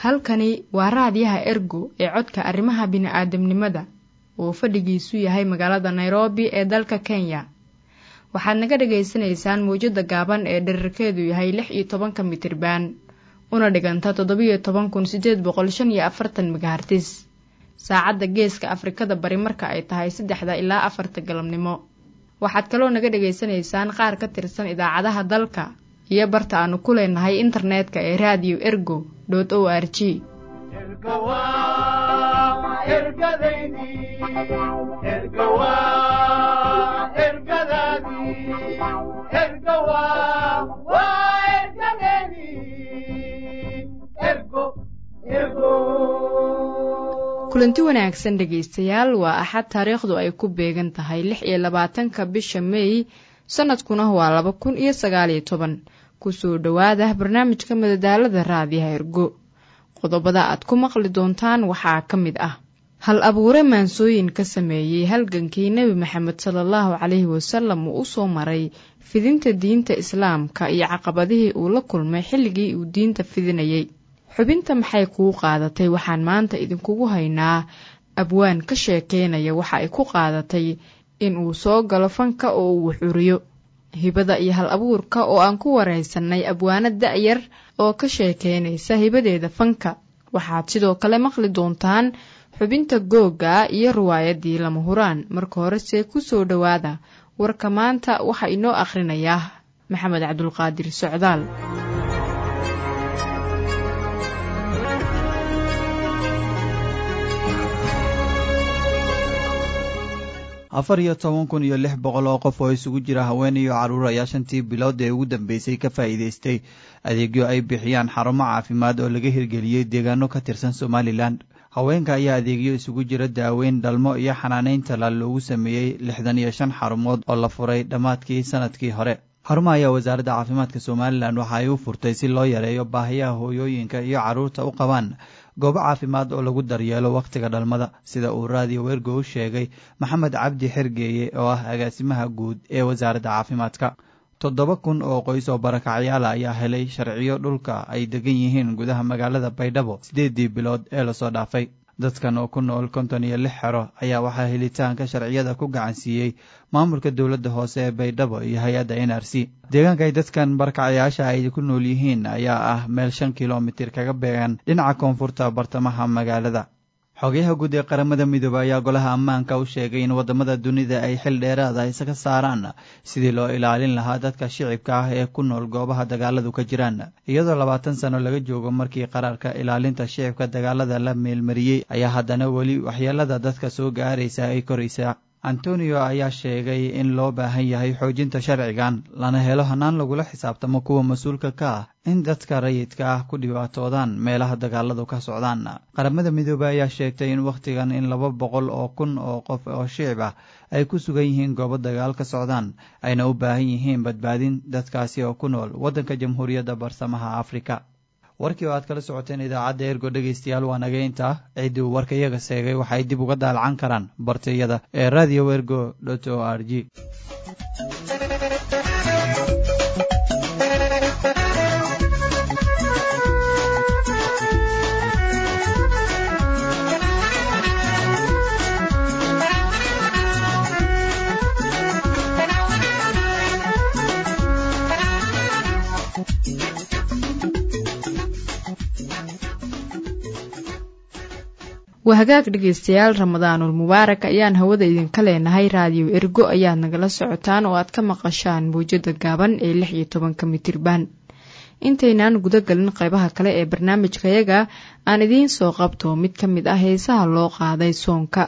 halkani waa raadiyaha Ergo ee codka arrimaha bini'aadamnimada oo fadhigiisu yahay magaalada Nairobi ee dalka Kenya. Waxaad naga dhageysanaysaan muujada gaaban ee dhererkeedu yahay 16 mitirban una dhiganta 17,840 megahertz. Saacadda Geeska Afrikada Bari marka ay tahay 3 ilaa 4 galabnimo. Waxaad kaloo naga dhageysanaysaan qaar ka tirsan idaacadaha dalka iyo barta aanu ku leenahay internetka ee radio ergo.org. kulanti wanaagsan dhegaystayaal, waa axad taariikhdu ay ku beegan tahay 26 bisha May sanadkuna waa 2019. kusoo dhawaada barnaamijka madadaalada raadiyaha Ergo. Qodobada aad ku maqli doontaan waxaa ka mid ah hal abuure maansooyin ka sameeyey halgankii Nabi Maxamed sallallahu calayhi wasallam uu soo maray fidinta diinta Islaamka iyo caqabadihii uu la kulmay xilligii uu diinta fidinayay. xubinta maxay kuu qaadatay waxaan maanta idinkugu haynaa abwaan ka sheekeynaya waxa ay ku qaadatay in uu soo galo fanka oo uu xuriyo. hibada iyo hal abuurka oo aan ku wareysanay abwaanad da'yar oo ka sheekeynaysa hibadeeda fanka. waxaad sidoo kale maqli doontaan xubinta googa iyo riwaayadii lama huraan. marka horese ku soo dhawaada warka maanta waxa inoo akhrinayaa Maxamed Cabdulqaadir Socdaal. 14,600 oo qof oo isugu jira haween iyo caruur ayaa 5 bilood ee ugu dambeysay ka faa'iideystay adeegyo ay bixiyaan xarumo caafimaad oo laga hirgeliyey deegaano ka tirsan Somaliland. haweenka ayaa adeegyo isugu jira daaweyn, dhalmo iyo xanaaneyn talaal loogu sameeyey 65 xarumood oo la furay dhammaadkii sanadkii hore. xarumaha ayaa wasaaradda caafimaadka Somaliland waxa ay u furtay si loo yareeyo baahiyaha hooyooyinka iyo caruurta u qabaan goobo caafimaad oo lagu daryeelo wakhtiga dhalmada, sida uu raadiyo Ergo u sheegay Maxamed Cabdi Xergeeye oo ah agaasimaha guud ee wasaaradda caafimaadka. 7,000 oo qoys oo barakacyaal ayaa helay sharciyo dhulka ay degan yihiin gudaha magaalada Baydhabo 8 bilood ee la soo dhaafay. dadkan oo ku nool 56 xero ayaa waxaa helitaanka sharciyada ku gacan siiyey maamulka dowladda hoose ee Baydhabo iyo hay'adda NRC. deegaanka ay dadkan barakacayaasha ay ku nool yihiin ayaa ah meel 5 kiiloomitir kaga beegan dhinaca koonfurta bartamaha magaalada. xogayaha guud ee qaramada midoobay ayaa golaha ammaanka u sheegay in wadamada dunida ay xil dheeraad ah isaga saaraan sidii loo ilaalin lahaa dadka shicibka ah ee ku nool goobaha dagaaladu ka jiraan. iyadoo 20 sano laga joogo markii qaraarka ilaalinta shicibka dagaalada la meelmariyey ayaa haddana weli waxyeelada dadka soo gaaraysa ay koraysaa. Antonio ayaa sheegay in loo baahan yahay xoojinta sharcigan lana helo hanaan lagula xisaabtamo kuwa mas'uulka ka ah in dadka rayidka ah ku dhibaatoodaan meelaha dagaaladu ka socdaan. qaramada midoobay ayaa sheegtay in wakhtigan in 200,000 oo qof oo shicib ah ay ku sugan yihiin goobo dagaal ka socdaan, ayna u baahan yihiin badbaadin dadkaasi oo ku nool waddanka Jamhuuriyadda Barsamaha Afrika. warkii oo aad kala socoteen idaacadda Ergo dhegaystayaal waa naga intaa. ciddii uu warka iyaga seegay waxay dib uga daalcan karaan bartayada ee radioergo.org. wahagaag dhegaystayaal, Ramadaanul Mubaarak ayaan hawada idinka leenahay. radio Ergo ayaad nagala socotaan oo aad ka maqashaan muujada gaaban ee 16 mitirban. intaynaan guda galin qaybaha kale ee barnaamijkayaga aan idiin soo qabto mid ka mid ah heesaha loo qaaday soonka.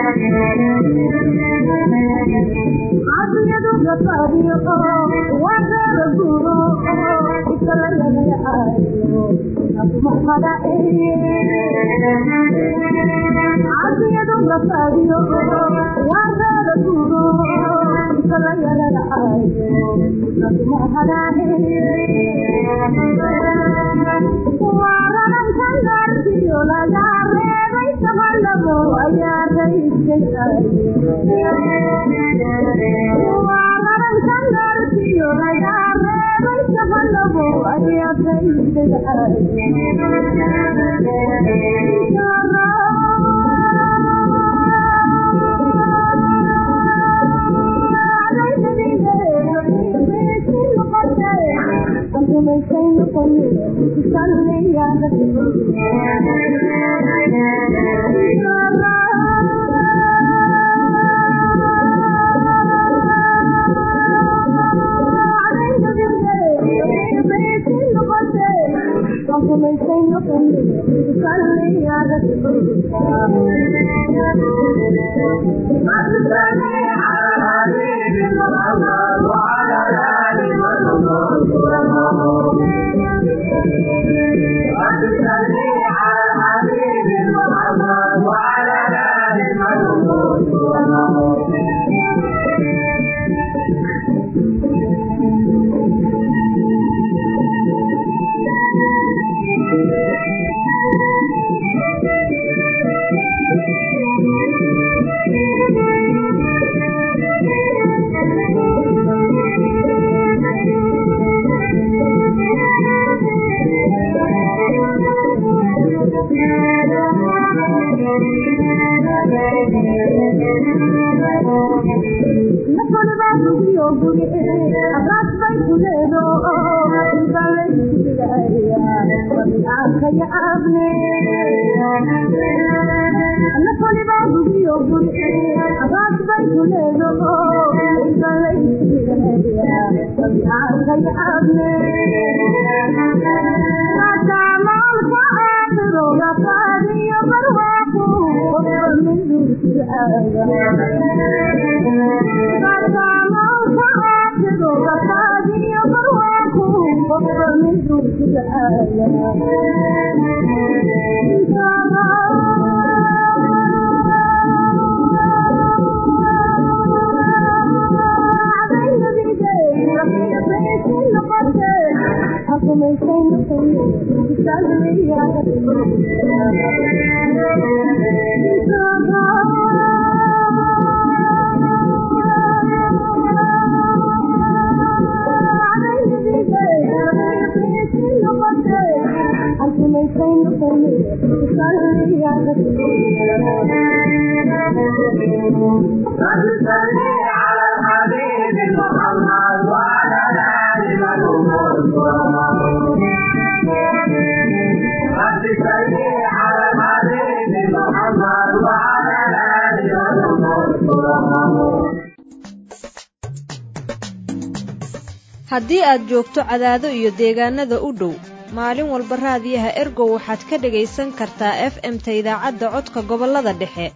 haddii aad joogto Cadaado iyo deegaanada u dhow maalin walba raadiyaha Ergo waxaad ka dhagaysan kartaa FM-ta idaacadda codka gobolada dhexe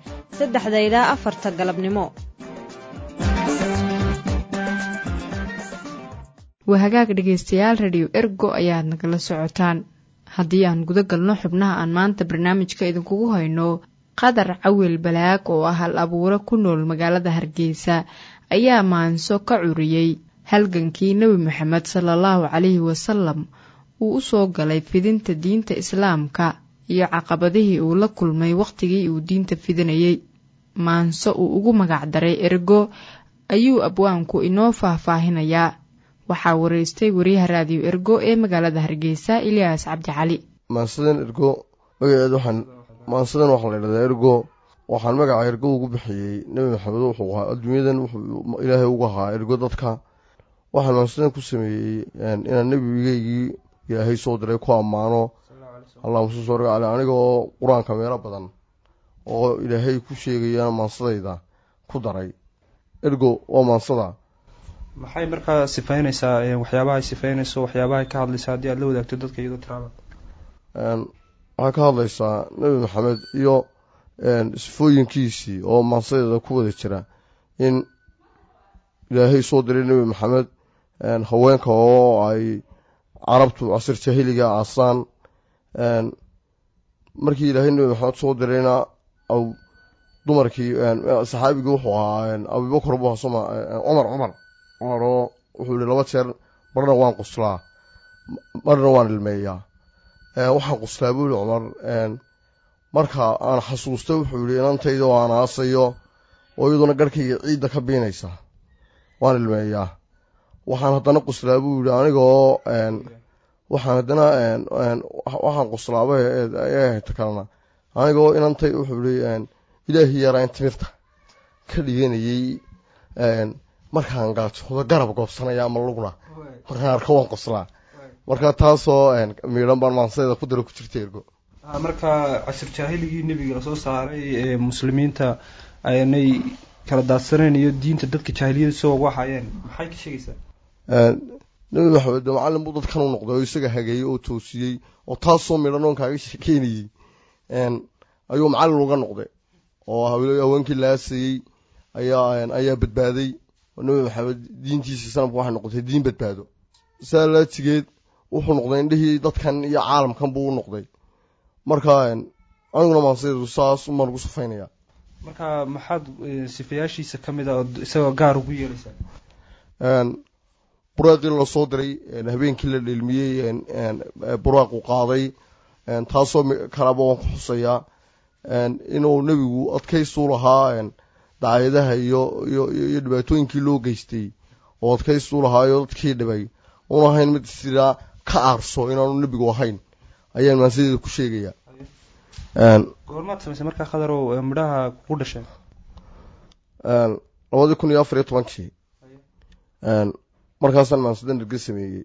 3 ilaa 4 galabnimo. wahagaag dhagaystayaal radio Ergo ayaad nagala socotaan. haddii aan guda galno xubnaha aan maanta barnaamijka idinkugu hayno, Qadar Cawil Balaag oo ah hal abuure ku nool magaalada Hargeysa ayaa maanso ka curiyay halgankii Nabi Maxamed sallallahu calayhi wasallam uu u soo galay fidinta diinta Islaamka iyo caqabadihii uu la kulmay waqtigii uu diinta fidinayay. maanso uu ugu magac daray Ergo ayuu abwaanku inoo faahfaahinayaa. waxaa wareystay wariyaha raadiyo Ergo ee magaalada Hargeysa Ilyas Cabdi Cali. maansadan Ergo magaceedu maansadan waxa la yiraahdaa Ergo waxaan magaca Ergo ugu bixiyay Nabi Maxamed wuxuu ahaa adduunyadan wuxuu Ilaahay ugu ahaa Ergo dadka. waxaan maansadan ku sameeyay inaan nabigeygii Ilaahay soo diray ku amaano Allahumma salli ala anigoo quraanka meelo badan oo Ilaahay ku sheegayana maansadayda ku daray. Ergo waa maansada maxay markaa sifaynaysaa waxyaabaha ay sifaynayso waxyaabaha ay ka hadlaysaa hadii aad la wadaagto dadka iyadoo tiraaba waxa ka hadlaysaa Nabi Maxamed iyo sifooyinkiisii oo maansadeeda ku wada jira in ilaahay soo diray nebi maxamed haweenka oo ay carabtu casir jaahiliga aasaan markii ilaahay nebi maxamed soo dirayna dumarkii saxaabigii wuxuu ahaa abubakar buu hasoma cumar oo wuxuu yidhi 2 jeer marna waan quslaa marna waan ilmeeyaa waxaan quslaa buu cumar marka aan xasuusto wuxuu yidhi inantayda waan aasayo oo iyaduna garhkayga ciidda ka biinaysa waan ilmeeyaa waxaan haddana quslaa buu yidhi anigoo waxaan haddana waxaan quslaaba ta kalena anigoo inantay wuxuu yidhi ilaahii yaraa in timirta ka dhiganayay markaan gaajoodo garab goobsanaya ama lugna markaan arko waan qoslaa marka taasoo miidhan baan maansadeeda ku dara ku jirta ergo marka casir jaahiligii nebiga lasoo saaray ee muslimiinta aynay kala daadsaneen iyo diinta dadka jaahiliyada soo waxayeen maxay ka sheegaysaa nebi maxamed macallin buu dadkan u noqday oo isaga hageeyey oo toosiyey oo taasoo miidhan oon kaaga sheekeynayey ayuu macallin uga noqday oo haweenkii laasayey ayaa badbaaday oo nebi maxamed diintiisii sanabku waxay noqotay diin badbaado saa laatigeed wuxuu noqday indhihii dadkan iyo caalamkan buu u noqday marka aniguna maansadeedu saas umaan ugu safaynaya marka maxaad sifayaashiisa ka mid ah oo isagoo gaar ugu yeelaysaa buraaqii la soo diray habeenkii la dheelmiyey buraaqu qaaday taasoo kalaba waan ku xusayaa inuu nebigu adkaystuu lahaa dacaayadaha iyo dhibaatooyinkii loo geystay oo adkaystuu lahaayo dadkii dhibay una ahayn mid sidaa ka aarso inaanu nebigu ahayn ayaan maansadeeda ku sheegayaa goormaad samaysay markaa khadarow midhaha ku dhasheen 2014 markaasaan maansadan erga sameeyey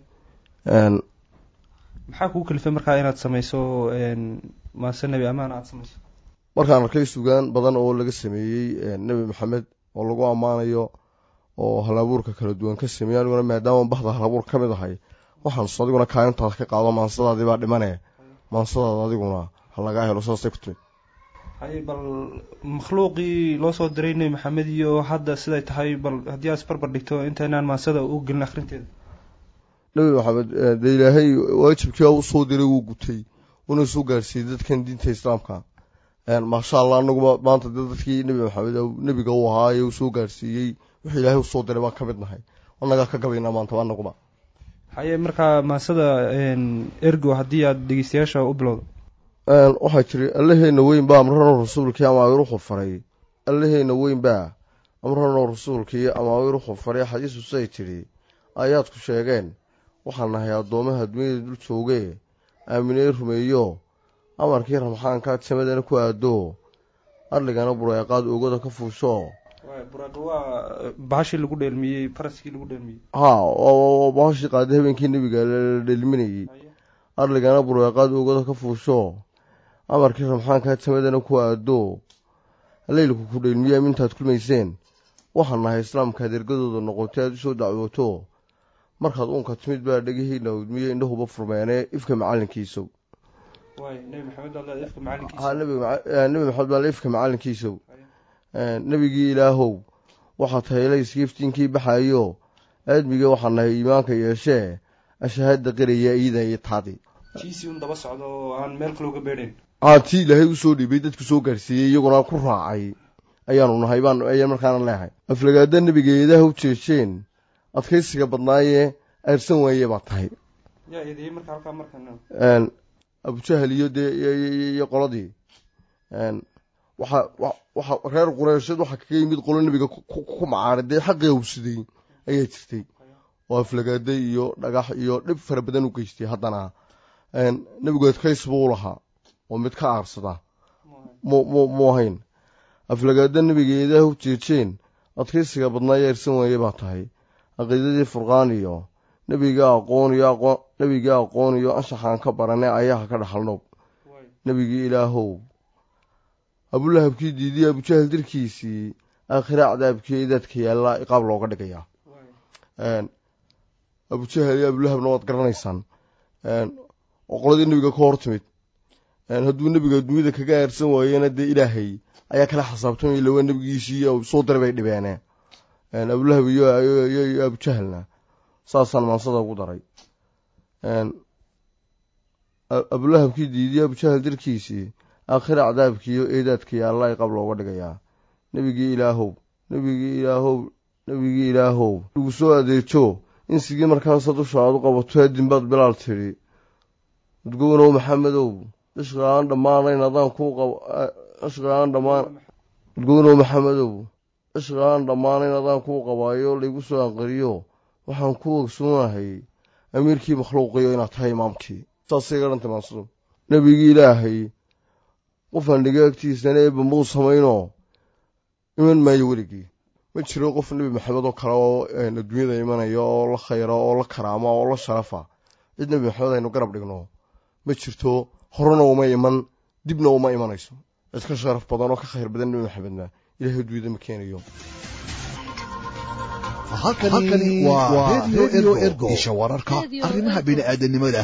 maxaa kugu kalifay markaa inaad samayso maanse nebi ammaan aad samayso markaan arkay sugaan badan oo laga sameeyey nebi maxamed oo lagu ammaanayo oo halabuurka kala duwan ka sameeyey aniguna maadaama bahda halabuur ka mid ahay waxaan adiguna kaalintaada ka qaado maansadaadii baa dhimane maansadaada adiguna ha lagaa helo saasay ku timid haye bal makhluuqii loo soo diray nebi maxamed iyo hadda siday tahay bal haddii aad isbarbar dhigto intaynaan maansada u gelin akhrinteeda nebi maxamed dee ilaahay waajibkii u soo diray wuu gutay una soo gaarsiiyey dadkan diinta islaamka maasha allah anaguba maanta dadkii nebi maxamed nebiga u ahaa ee uu soo gaarsiiyey wixii ilaahay u soo diray baan ka mid nahay annagaa ka gabaynaa maanta anaguba haye markaa maansada ergo haddii aad dhegeystayaasha u bilowdo waxaa jiri allaheyna weyn baa amranoo rasuulkii amaawiir u khurfaray allaheyna weyn baa amranoo rasuulkii amaawiir u khurfaray xadiisu siday tidhi aayaadku sheegeen waxaan nahay addoomaha dunyada dul joogee aaminey rumeeyo amarkii ramxaankaa samadana ku aado arligana bureeqaad oogada ka fuusho bahashii lagu dheelmiyey faraskii lagu dheelmiyey bahashii qaaday habeenkii nebiga la dheelminayey arligana bureeqaad oogada ka fuusho amarkii ramxaankaa samadana ku aado leylku ku dheelmiye amintaad kulmayseen waxaan nahay islaamkaad ergadooda noqotay aad usoo dacwooto markaad uunka timid baa dhegihiina udmiye indhahuba furmeene ifka macalinkiisow nebi maxamed baa ifka macalinkiisow nebigii ilaahow waxaad tahay layskii iftiinkii baxayo aadmigii waxaan nahay iimaanka yeeshee ashahaada qiraya iyada iyo taadi tiisii un daba socdo oo aan meel kale uga beedhayn tii ilaahay usoo dhiibay dadku soo gaarsiiyey iyaguna ku raacay ayaanu nahay ayaan markaana leehay aflagaada nebiga eedaha u jeesheen adkaysiga badnaayee ayrsan waaye baa tahay abujahal iyo iyo qoladii waxa reer qureysheed waxaa kaga yimid qolo nebiga ku macaaray dee xaqii hawsiday ayaa jirtay oo aflagaada iyo dhagax iyo dhib fara badan u geystay haddana nebigu adkays buu u lahaa oo mid ka aarsada mu ahayn aflagaada nebiga eedaha u jeejeen adkaysiga badnaayee ayrsan waaye baa tahay caqiidadii furqaan iyo nebiga aqoon iyo anshaxaan ka barane ayaha ka dhaxalnow nebigii ilaahow abulahabkii diidiye abujahal dirkiisii aakhira cadaabkii eedaadka yaallaa iqaab looga dhigayaa abujahal iyo abulahabna waad garanaysaan oo qoladii nebiga ka hor timid hadduu nebiga adduunyada kaga aarsan waayena dee ilaahay ayaa kala xisaabtamay lawa nebigiisii oo soo diray bay dhibeeneen abulahab iyo abujahalna saasaan maansada ugu daray abulahabkii diidiyo abujahal dirkiisii aakhira cadaabkiiyo eedaadkii alla ay qab looga dhigayaa nebigii ilaahow lagu soo adeejo in sigii markaasa dusha aad u qabato adinbaad bilaal tidhi udgownow maxamedow ishqaan dhammaanayn adaan kuu qabo udgownow maxamedow ishqaan dhammaanayn adaan kuu qabaayo laygu soo anqariyo waxaan ku ogsoonahay amiirkii makhluuqiyo inaad tahay imaamkii saasay ga dhantay maansadu nebigii ilaahay qofaan dhiga agtiisana eebba muu samaynoo iman maayo weligii ma jiro qof nebi maxamed oo kale oo adduunyada imanaya oo la khayra oo la karaama oo la sharafa cid nebi maxamed aynu garab dhigno ma jirto horena uma iman dibna uma imanayso cid ka sharaf badan oo ka khayr badan nebi maxamedna ilaahay adduunyada ma keenayo halkani waa radio ergo isha wararka arrimaha bini'aadanimada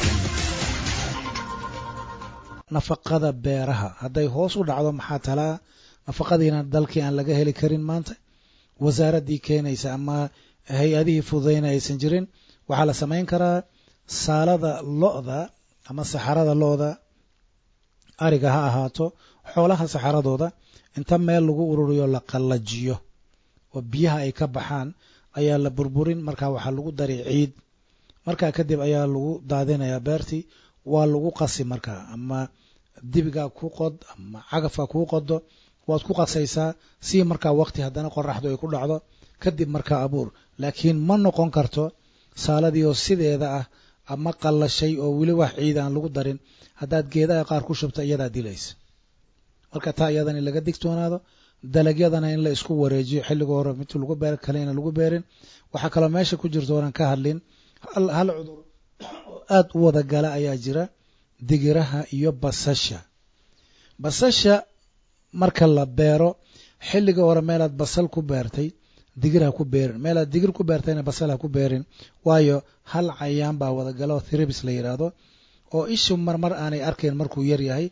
nafaqada beeraha hadday hoos u dhacdo maxaa talaa nafaqadiina dalkii aan laga heli karin maanta wasaaraddii keenaysa ama hay-adihii fududayna aysan jirin waxaa la samayn karaa saalada lo-da ama saxarada lo-da ariga ha ahaato xoolaha saxaradooda inta meel lagu ururiyo la qallajiyo oo biyaha ay ka baxaan ayaa la burburin markaa waxaa lagu dari ciid markaa kadib ayaa lagu daadinayaa beertii waa lagu qasi markaa ama dibigaa ku qod ama cagafka kuu qodo waad ku qasaysaa si markaa waqti haddana qoraxdu ay ku dhacdo kadib markaa abuur laakiin ma noqon karto saaladii oo sideeda ah ama qallashay oo weli wax ciid aan lagu darin haddaad geedaha qaar ku shubta iyadaa dilaysa marka taa iyadan in laga digtoonaado dalagyadana in la isku wareejiyo xilliga hore mid lagu beer kale in lagu beerin waxaa kaloo meesha ku jirto oran ka hadlin hal cudur aad u wada gala ayaa jira digiraha iyo basasha marka la beero xilliga hore meelaad basal ku beertay digir ha ku beerin meelaad digir ku beertayna basal ha ku beerin waayo hal cayaan baa wada gala oo thribs la yidhaahdo oo ishu marmar aanay arkayn markuu yar yahay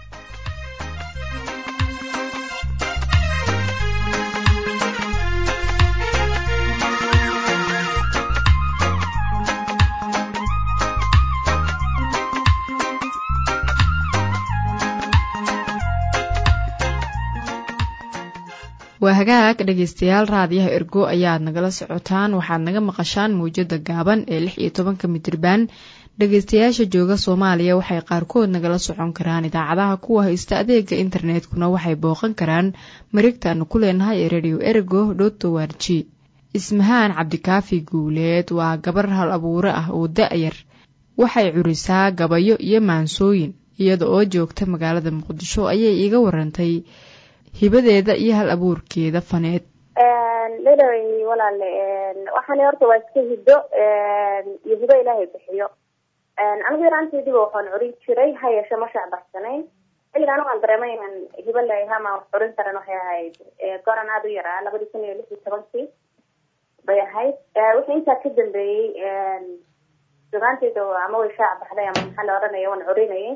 waa hagaag dhegaystayaal raadiyaha ergo ayaad nagala socotaan waxaad naga maqashaan mawjada gaaban ee 16 mitriban dhegaystayaasha jooga Soomaaliya waxay qaarkood nagala socon karaan idaacadaha kuwa haysta adeega internetkuna waxay booqan karaan mareegtaanu ku leenahay ee radio.ergo.org. Ismahaan Cabdikaafi Guuleed waa gabar hal abuure ah oo da'yar waxay curisaa gabayo iyo maansooyin iyada oo joogta magaalada Muqdisho ayay iga warantay hibadeeda iyo hal abuurkeeda faneed leedahay walaale waxaan horta waa iska hido iyo hibo ilaahay bixiyo anigu yaraanteedii waxaan curin jiray hayasha ma shacbarsanayn xilligan waxaan dareemay inaan hibo leeyahay ama curin karan waxay ahayd goran aad u yaraa 2016 bay ahayd wixii intaa ka dambeeyey sugaanteeda ama way shacbaxday ama maxaa la oranaya waan curinayay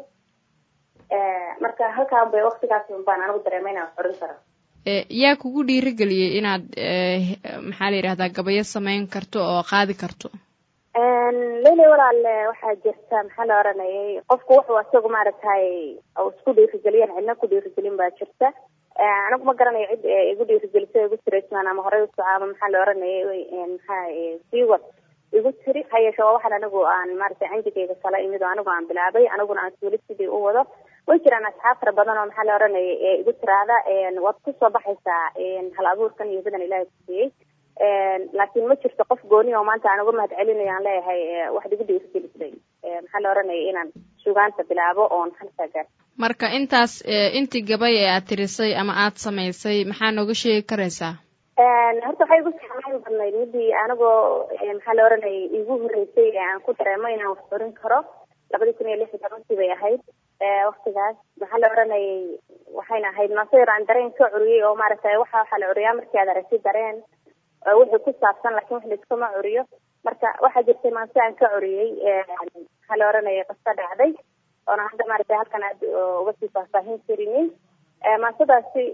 marka halkaan bay waqtigaas baan anigu dareemay inaan xurin karo yaa kugu dhiirigeliyay inaad maxaa la yiraahdaa gabayo samayn karto oo qaadi karto leeyahay walaal waxaa jirta maxaa la oranayay qofku wuxuu asagu maaragtay oo isku dhiirigeliyeen cidna ku dhiirigelin baa jirta anigu ma garanayo cid igu dhiirigelisay igu tiraysmaan ama horey u socaama maxaa la oranayay maxaa siiwad igu tiri hayasho waxaan anigu aan maaragtay cindigeyga kala imid oo anigu aan bilaabay aniguna aan suuli sidii u wado way jiraan asxaab fara badan oo maxaa la oranayay igu tiraada waad ku soo baxaysaa hal abuurkan iyo badan ilaahay ku siiyey laakiin ma jirto qof gooni oo maanta aan uga mahad celinayo aan leeyahay waxaad igu dhiirigelisay maxaa la oranayay inaan sugaanta bilaabo oon halkaa gaar marka intaas intii gabay ee aad tirisay ama aad samaysay maxaa nooga sheegi karaysaa horta waxay igu saamayn badnayd midii anigoo maxaa la oranayay igu horreysay ee aan ku dareemay inaan wax xurin karo 2016 bay ahayd waqtigaas maxaa la oranayay waxayna ahayd maasayr aan dareen ka curiyay oo maaragtay waxaa la curiyaa markii aad aragtay dareen wixii ku saabsan laakiin wax liskama curiyo marka waxaa jirtay maase aan ka curiyay maxaa la oranayay qasta dhacday oona hadda maaragtay halkan aad uga sii faahfaahin karinin. maasadaasi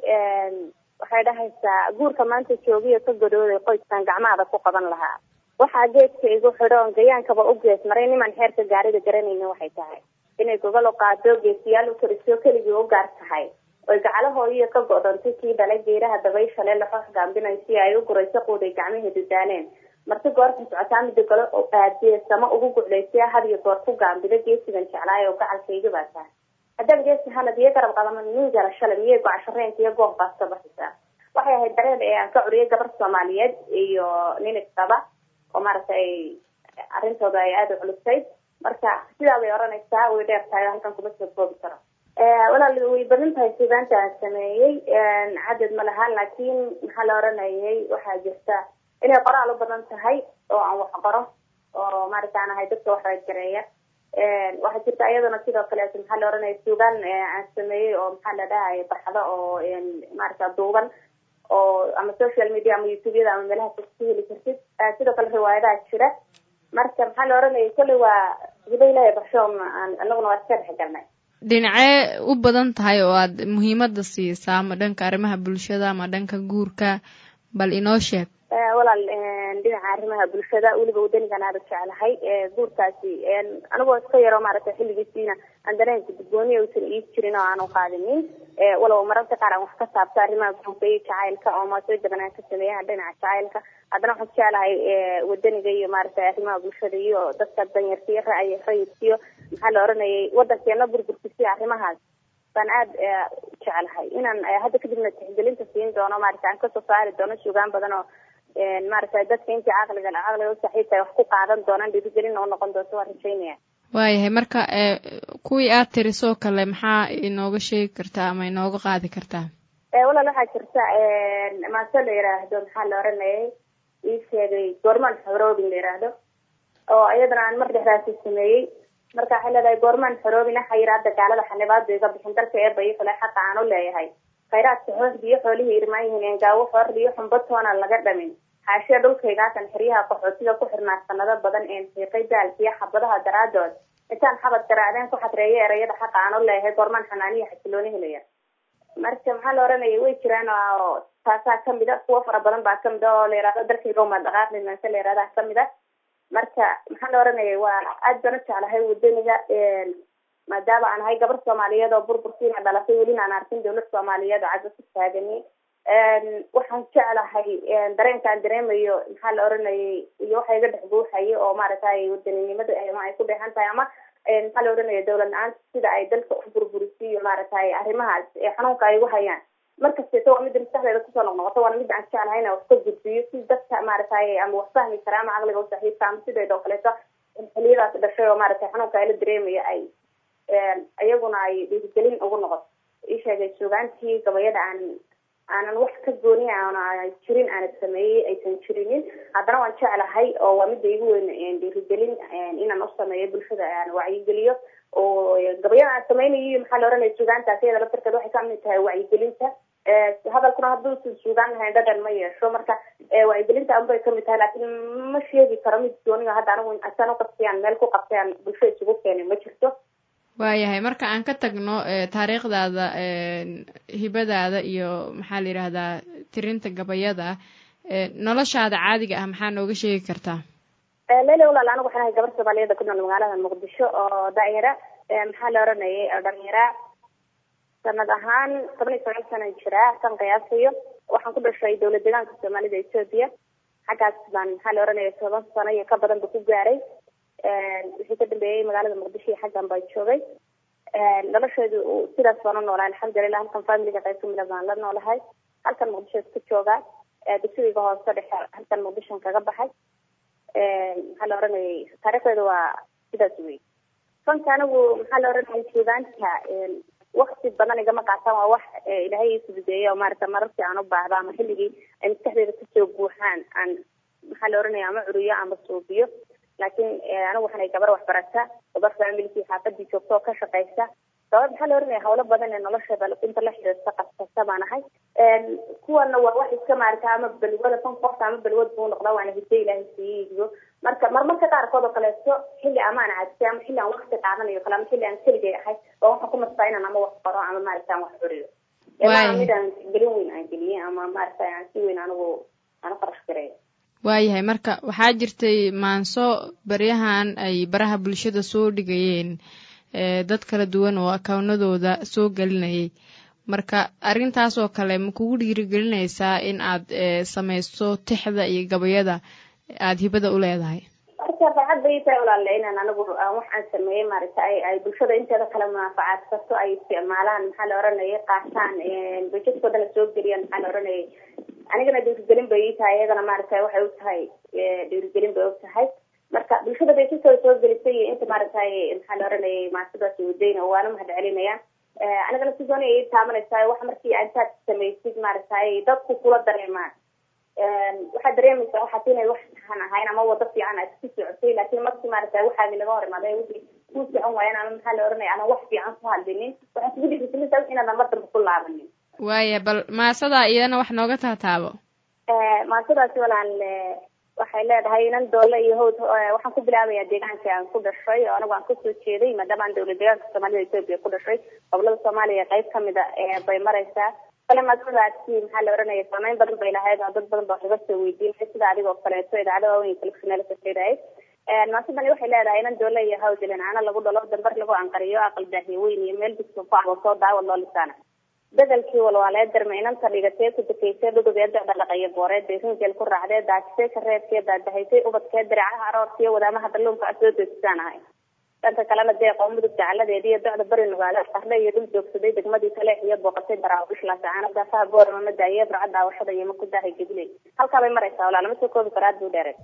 waxay dhahaysaa guurka maanta joogiyo ka godooday qoyskan gacmahada ku qaban lahaa. waxaa geedka igu xidhoon gayaankaba u gees maray niman xeerka gaarida garanaynin waxay tahay inay gogol u qaado geesiyaal u koriso keligii u gaar tahay oy gacalahooyiyo ka go'doontay kii dhalay geeraha dabayshale laxoox gaambinay si ay u gurayso quuday gacmaheedu daaleen marti goorta socotaa mida galo oo aadee sama ugu guclaysay had iyo goor ku gaambida geesigan jeclaay oo gacalkayga baa tahay haddaba geesi hanad iyo garab qadama nin jara shalay miyay gocashareenka iyo goob baasta baxaysaa. waxay ahayd dareen aan ka curiyay gabar Soomaaliyeed iyo nin isqaba oo maaragtay arrintooda ay aad u culusay. marka sidaa way oranaysaa way dheer tahay halkan kuma soo koobi karo. walaal way badan tahay sidaanta aan sameeyey cadad ma laha laakiin maxaa la oranayay waxaa jirta inay qoraal u badan tahay oo aan wax qoro oo maaragtay aan ahay dadka wax raadgareeya. waxaa jirta iyadana sidoo kale maxaa la oranayay suugaan aan sameeyey oo maxaa la dhahay baxdo oo maaragtay duuban oo ama social media ama YouTube-yada ama meelaha ka heli kartid. sidoo kale riwaayadaha jira. marka maxaa la oranayay kulli waa ilaahay baxshoon anaguna waa iska dhexgalnay. dhinacee u badan tahay oo aad muhiimada siisaa ma dhanka arrimaha bulshada ama dhanka guurka bal inoo sheeg. walaal dhinaca arrimaha bulshada weliba wadanigan aad jeclahay guurkaasi anigoo iska yaro maaragtay xilligiisiina aan dareenka gudgooniya uusan ii jirin oo aan u qaadinin walow mararka qaar aan wax ka saabto arrimaha guurka iyo jacaylka oo maasoo jaban aan ka sameeyaha dhinaca jacaylka haddana waxaan jeclahay wadaniga iyo maaragtay arrimaha bulshada iyo dadka danyartiyo rayidkiyo maxaa la oranayay wadankeena burburkisi arrimahaas baan aad jeclahay inaan hadda kadibna tixgelinta siin doono maaragtay aan kasoo saari doono suugaan badan oo maaragtay dadka intii caqliga u saaxiibtahay wax ku qaadan doonaan dhiirigelin oo noqon doonto waan rajaynaya. waayahay marka kuwii aad tirisoo kale maxaa inooga sheegi kartaa ama inooga qaadi kartaa. walaal waxaa jirta maase la yiraahdo maxaa la oranayay ii sheegay goormaan xoroobin la yiraahdo oo iyadana aan mar dhexdaasi sameeyey. marka waxay leedahay goormaan xoroobin waxaa yidhi hadda gaalada xanibaada iga bixin dalka eeba iyo kale xaqa aan u leeyahay khayraadka xoosbiyo xoolihii irmaan yihiin gaawo xoorliyo xumbatoona laga dhamin xaashiya dhulkaygaasan xeryaha qaxootiga ku xirnaa sanado badan xiiqay daalkiyo xabadaha daraadood intaan xabad garaadeen ku xadreeya erayada xaqa aan u leeyahay goormaan xanaaniya xasilooni helaya. marka maxaa la oranayay way jiraan oo taasaa kamid a kuwo fara badan baa kamid a oo la yihahdo dalkayga uma dhaqaaqli maase la yihahdaa kamid a. marka maxaa la oranayay waa aad baan u jeclahay wadaniga maadaama aan ahay gabar Soomaaliyeed oo burburkiina dhalatay welina aan arkin dawlad Soomaaliyeed oo cad ku taagani. waxaan jeclahay dareenkaan dareemayo maxaa la oranayay iyo waxa iga dhex buuxayay oo maaragtay wadaninimada ay ku dheehan tahay ama maxaa la oranayay dawlad la-aanta sida ay dalka u burburisiyo maaragtay arrimahaas xanuunka ay ugu hayaan markasta waa midda maskaxdeeda kusoo noqnoqoto waana midda aan jeclahay inaan wax ka gudbiyo si dadka maaragtay ama wax fahmi kara ama caqliga u saaxiibka ama sideeda oo kaleeto xiliyadaas dhashay oo maaragtay xanuunka ay la dareemayo ay iyaguna ay dhiirigelin ugu noqoto. ii sheegay suugaantii gabayada aanan wax ka gooni aan jirin aan sameeyay aysan jirinin haddana waan jeclahay oo waa midda igu weyn dhiirigelin inaan u sameeyo bulshada aan wacyigeliyo oo gabayada aan sameynayo maxaa la oranayay suugaantaas iyada laftarkeed waxay ka mid tahay wacyigelinta. hadalkuna hadduusan suugaan lahayn dhadhan ma yeesho marka wacyigelinta unbay kamid tahay laakiin ma sheegi karo mid gooniga hadda anigu asaan uqabtayaan meel ku qabtayaan bulshada isugu keenay ma jirto. waayahay marka aan ka tagno taariikhdaada hibadaada iyo maxaa la yidhaahdaa tirinta gabayada noloshaada caadiga ah maxaa nooga sheegi kartaa. leyle walaal anigu waxaan ahay gabar Soomaaliyeed ku nool magaalada Muqdisho oo daayira maxaa la oranayay dhalinyara sanad ahaan 19 sano jira kan qiyaasayo waxaan ku dhashay dawlad deegaanka Soomaalida Ethiopia xagaas baan maxaa la oranayay 7 sano iyo ka badan ku gaaray wixii ka dambeeyay magaalada Muqdisho xaggan baa joogay nolosheedu sidaas baan u noolaa alxamdulilah halkan familiga qayb kamid ah baan la noolahay halkan Muqdisho ku joogaa dugsiga hoose dhexe halkan Muqdisho kaga baxay maxaa la oranayay taariikhdeedu waa sidaas weey fanka anigu maxaa la oranayay suugaanta waqti badan igama qaataan waa wax ilaahay ii fududeeyay oo maaragtay mararkii aan u baahdo ama xilligii ay maskaxdeeda kasoo buuxaan aan maxaa la oranayay ama curiyo ama suubiyo laakiin anigu waxaan gabar wax barata gabar familkii xaafadii joogto oo ka shaqeysa sabab maxaa la oranaya hawlo badan ee nolosha inta la xiriirta qabsata baan ahay kuwana waa wax iska maarata ama balwada fan qofta ama balwad buu noqdaa waana hidday ilaahay siiyo marmarka qaarkood oo kaleeto xilli amaan caadisay ama xilli aan waqti qaadanayo kale ama xilli aan keligay ahay oo waxaan ku nastaa inaan ama wax qoro ama maarata aan wax xuriyo midaan gelin weyn aan geliyey ama maarata aan si weyn anigu aan u qarash gareeyo waayahay marka waxaa jirtay maanso baryahan ay baraha bulshada soo dhigayeen dad kala duwan oo akawnadooda soo gelinayay marka arrintaas oo kale ma kugu dhiirigelinaysaa in aad samayso tixda iyo gabayada aada hibada u leedahay marka farxad bay tahay walaale inaan anigu waxaan sameeyey maarata ay bulshada inteeda kale manfacaadsato ay isticmaalaan maxaa la oranayay qaataan bajetkooda soo geliyaan maxaa la oranayay anigana dhiirigelin bay tahay iyadana maarata waxay u tahay dhiirigelin bay u tahay marka bulshada bajetkooda soo gelisay iyo inta maarata maxaa la oranayay maasadaas wadayna waana mahad celinayaan anigana si doonay ay taabanaysaa wax markii intaad samaysid maarata dadku kula dareemaan waxaad dareemaysaa waxaad inay wax sahan ahayn ama wado fiican aad ku socotay laakiin markii maarata waxaagi laga hor imaaday wixii ku socon waayaan ama maxaa la oranaya ama wax fiican ku hadlinin waxaad kugu dhiirigelinaysaa inaadan mar dambe ku laabanin waaya bal maasadaa iyadana wax nooga taataabo maasadaasi walaal waxay leedahay inan doole iyo hawd waxaan ku bilaabayaa deegaanka aan ku dhashay oo anigu aan kasoo jeeday maadaama aan dowlad deegaanka soomaalida Ethiopia ku dhashay gobolada Soomaaliya qayb kamid ah bay maraysaa kale maasadaasi maxaa la oranaya saameyn badan bay lahayd oo dad badan baa uga soo weydiinay sida adigoo kaleeto idaacada waaweyn telefishinada ka fiiray maasadani waxay leedahay inan doole iyo hawd ilanaana lagu dhalo dambar lagu anqariyo aqal daahiye weyn iyo meel bisko faacdo soo daawad loo lisaana dadalkii walwaaleed darmeynanta dhigatee ku dukaysay dhudubeeda dhaqaqaya booreed deegankeel ku raacdee daajisay kareebkee daadahaysay ubadkee diracaha aroortiyo wadaamaha dalluunka soo degsaan ahay dhanka kalena deeqoo mudug jacaladeedii iyo docda bari nugaale qarle iyo dhul joogsaday degmadii kaleex iyo booqatay daraawish laasacaana daafaha goorama daaye burca daawashada iyo maku daahay gabiley halkaa bay maraysaa walaa lama soo koobi karo aad buu dheereed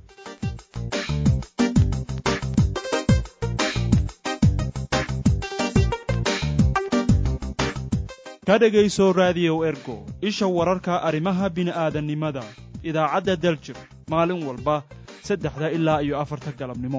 ka dhegayso raadiyow ergo isha wararka arrimaha bini'aadannimada idaacadda daljir maalin walba 3 ilaa iyo 4 galabnimo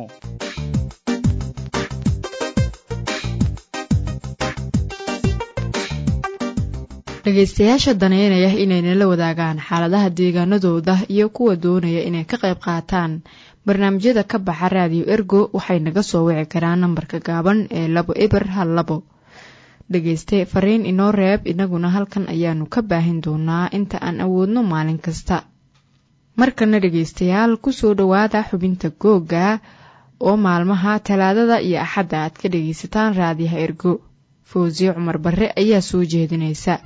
dhegaystayaasha daneynaya inayna la wadaagaan xaaladaha deegaanadooda iyo kuwa doonaya inay ka qayb qaataan barnaamijyada ka baxa raadiyo ergo waxay naga soo wici karaan nambarka gaaban ee 212 dhegayste fariin inoo reeb inaguna halkan ayaanu ka baahin doonaa inta aan awoodno maalin kasta markana dhegaystayaal kusoo dhowaada xubinta googa oo maalmaha talaadada iyo axadda aad ka dhegaysataan raadiyaha ergo fawziye cumar barre ayaa soo jeedinaysa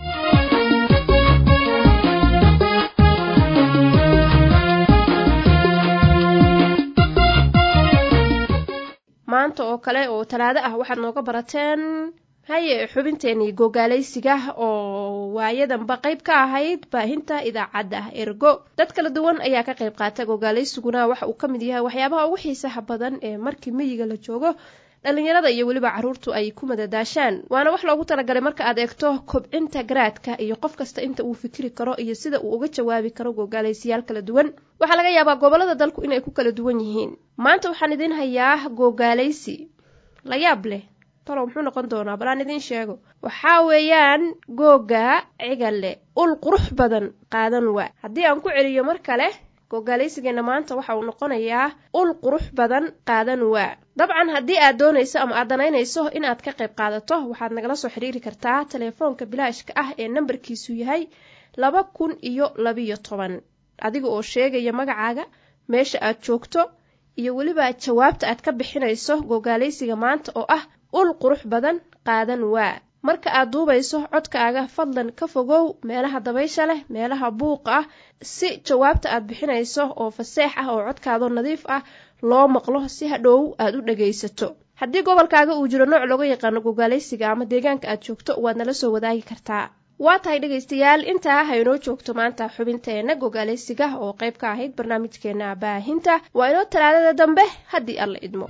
maanta oo kale oo talaado ah waxaad nooga barateen haye xubinteenii gogaalaysiga oo waayadanba qayb ka ahayd baahinta idaacadda ergo dad kala duwan ayaa ka qayb qaata gogaalaysiguna waxa uu ka mid yahay waxyaabaha ugu xiisaha badan ee markii miyiga la joogo dhalinyarada iyo weliba carruurtu ay ku madadaashaan waana wax loogu talagalay marka aad eegto kobcinta garaadka iyo qof kasta inta uu fikiri karo iyo sida uu uga jawaabi karo gogaalaysiyaal kala duwan waxaa laga yaabaa gobolada dalku inay ku kala duwan yihiin maanta waxaan idin hayaa gogaalaysi la yaab leh muxuu noqon doonaa balaan idiin sheego waxaa weeyaan googa cigalle ul qurux badan qaadan waa haddii aan ku celiyo mar kale gogaalaysigeena maanta waxa uu noqonayaa ul qurux badan qaadan waa dabcan haddii aad doonayso ama aad danaynayso inaad ka qayb qaadato waxaad nagala soo xiriiri kartaa telefoonka bilaashka ah ee nambarkiisu yahay 2012 adiga oo sheegaya magacaaga meesha aad joogto iyo weliba jawaabta aad ka bixinayso gogaalaysiga maanta oo ah ul qurux badan qaadan waa marka aad duubayso codkaaga fadlan ka fogow meelaha dabaysha leh meelaha buuqa ah si jawaabta aad bixinayso oo faseex ah oo codkaado nadiif ah loo maqlo si hadhow aad u dhagaysato haddii gobolkaaga uu jiro nooc looga yaqaano gogaalaysiga ama deegaanka aad joogto waad nala soo wadaagi kartaa waa tahay dhegaystayaal intaa ha inoo joogto maanta xubinteena gogaalaysiga oo qayb ka ahayd barnaamijkeena baahinta waa inoo talaadada dambe haddii alla idmo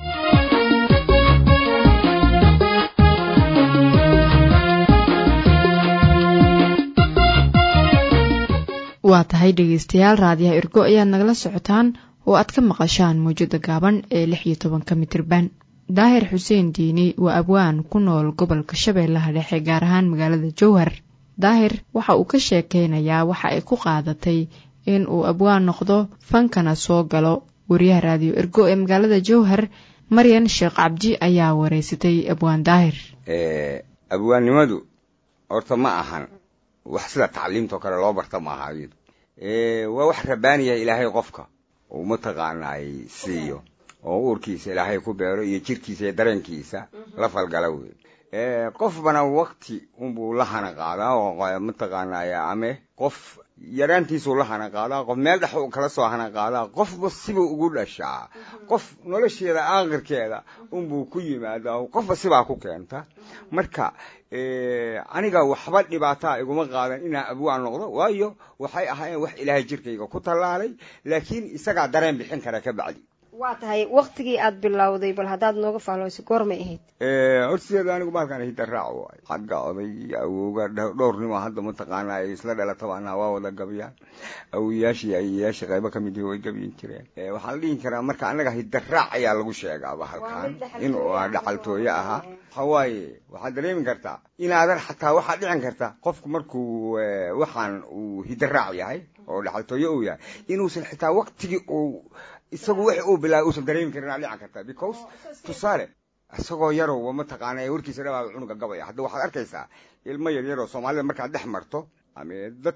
waa tahay dhegaystayaal raadiyaha ergo ayaad nagala socotaan oo aad ka maqashaan mawjada gaaban ee 16 mitirban daahir xuseen diini waa abwaan ku nool gobolka shabeellaha dhexe gaar ahaan magaalada jowhar daahir waxa uu ka sheekeynayaa waxa ay ku qaadatay in uu abwaan noqdo fankana soo galo wariyaha raadiyo ergo ee magaalada jowhar maryan sheekh cabdi ayaa wareysatay abwaan daahir. abwaannimadu horta ma ahan wax sida tacliimtoo kale loo barta ma aha iyadu waa wax rabaaniya ilaahay qofka uu mataqaanaay siiyo oo uurkiisa ilaahay ku beero iyo jirkiisa iyo dareenkiisa la falgala wey qofbana waqti unbuu la hana qaadaa oo mataqaanaay ame qof yaraantiisuu la hana qaadaa qof meel dhex uu kala soo hana qaadaa qofba sibuu ugu dhashaa qof nolosheeda aakhirkeeda unbuu ku yimaadaa qofba sibaa ku keenta marka aniga waxba dhibaataa iguma qaadan inaan abwaan noqdo waayo waxay ahaayeen wax ilaahay jirkayga ku tallaalay laakiin isagaa dareen bixin kara ka bacdi. waa tahay waqtigii aad bilowday bal haddaad nooga faalooyso goormay ahayd? hortiseeda anigu maalkaan hidda raac waayo xagga oday awowga dhowrnimo hadda mataqaana ay isla dhalataba anaa waa wada gabyaan awoyaashii ayayaashii qaybo ka mid way gabyin jireen waxaan la dhihi karaa marka annaga hidda raac ayaa lagu sheegaaba halkaan inuu dhacaltooyo ahaa waxawaaye waxaad dareemi kartaa inaadan xataa waxaad dhicin karta qofku markuu waxaan uu hidda raac yahay oo dhacaltooyo uu yahay inuusan xitaa waqtigii uu isagu wixii uu bilaabay uusan dareemi karin aad dhican kartaa because tusaale isagoo yarow mataqaana warkiisa dhabaaba cunuga gabaya hadda waxaad arkaysaa ilmo yar yaroo soomaalida markaad dhex marto ama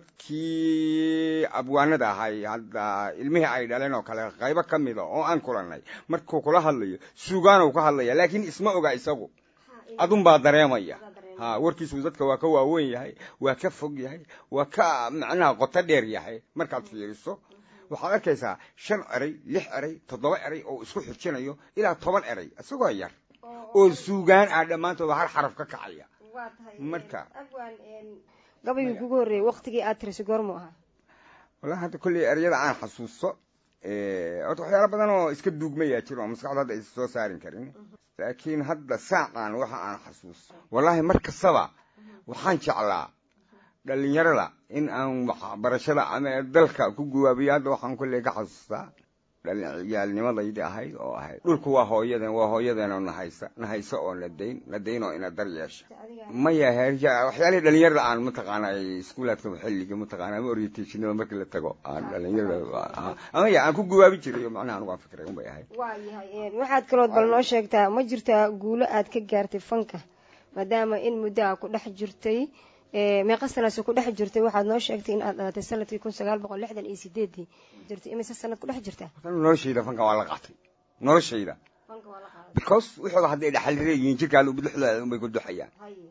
dadkii abwaanada ahay hadda ilmihii ay dhaleen oo kale qaybo ka mida oo aan kulannay markuu kula hadlayo suugaanow ka hadlaya laakiin isma oga isagu adunbaa dareemaya warkiisu dadka waa ka waaweyn yahay waa ka fog yahay waa ka macnaha qoto dheer yahay markaad fiiriso waxaad arkaysaa 5 eray 6 eray 7 eray oo isku xijinayo ilaa 10 eray isagoo yar oo suugaan ah dhammaantooda hal xaraf ka kacaya marka gabaygu kugu horreeyay waqtigii aad tirisay goormo ahaa? wallahi hadda kulli erayada aan xasuusto waxyaalo badan oo iska duugmaya jiro maskaxda hadda is soo saarin karin laakiin hadda saacaan waxa aan xasuusto wallahi markastaba waxaan jeclaa dhalinyarada in aan waxbarashada ama dalka ku guwaabiyo hadda waxaan kulli ka xasuustaa dhalinyarnimadayda ahayd oo ahayd dhulku waa hooyadeena nahaysa oo nadayn oo ina dar yeesha maya waxyaalihii dhalinyarada aan mataqaana ay iskuulaadka xilliga mataqaana ama orientationada markii la tago aan dhalinyarada ama aan ku guwaabi jiray macnaha anigu aan fikiray un bay ahayd. waayahay waxaad kalood bal noo sheegtaa ma jirtaa guulo aad ka gaartay fanka maadaama in muddo aa ku dhex jirtay meeqa sanaas ku dhex jirtay waxaad noo sheegtay in aad dhalatay sanadkii 1968 jirtay imise sanad ku dhex jirtaa? noloshayda fanka waa la qaatay noloshayda fanka waa la qaatay because wuxuu hadday dhaxal reeyeen jirkaada u bidixda bay ku duxayaan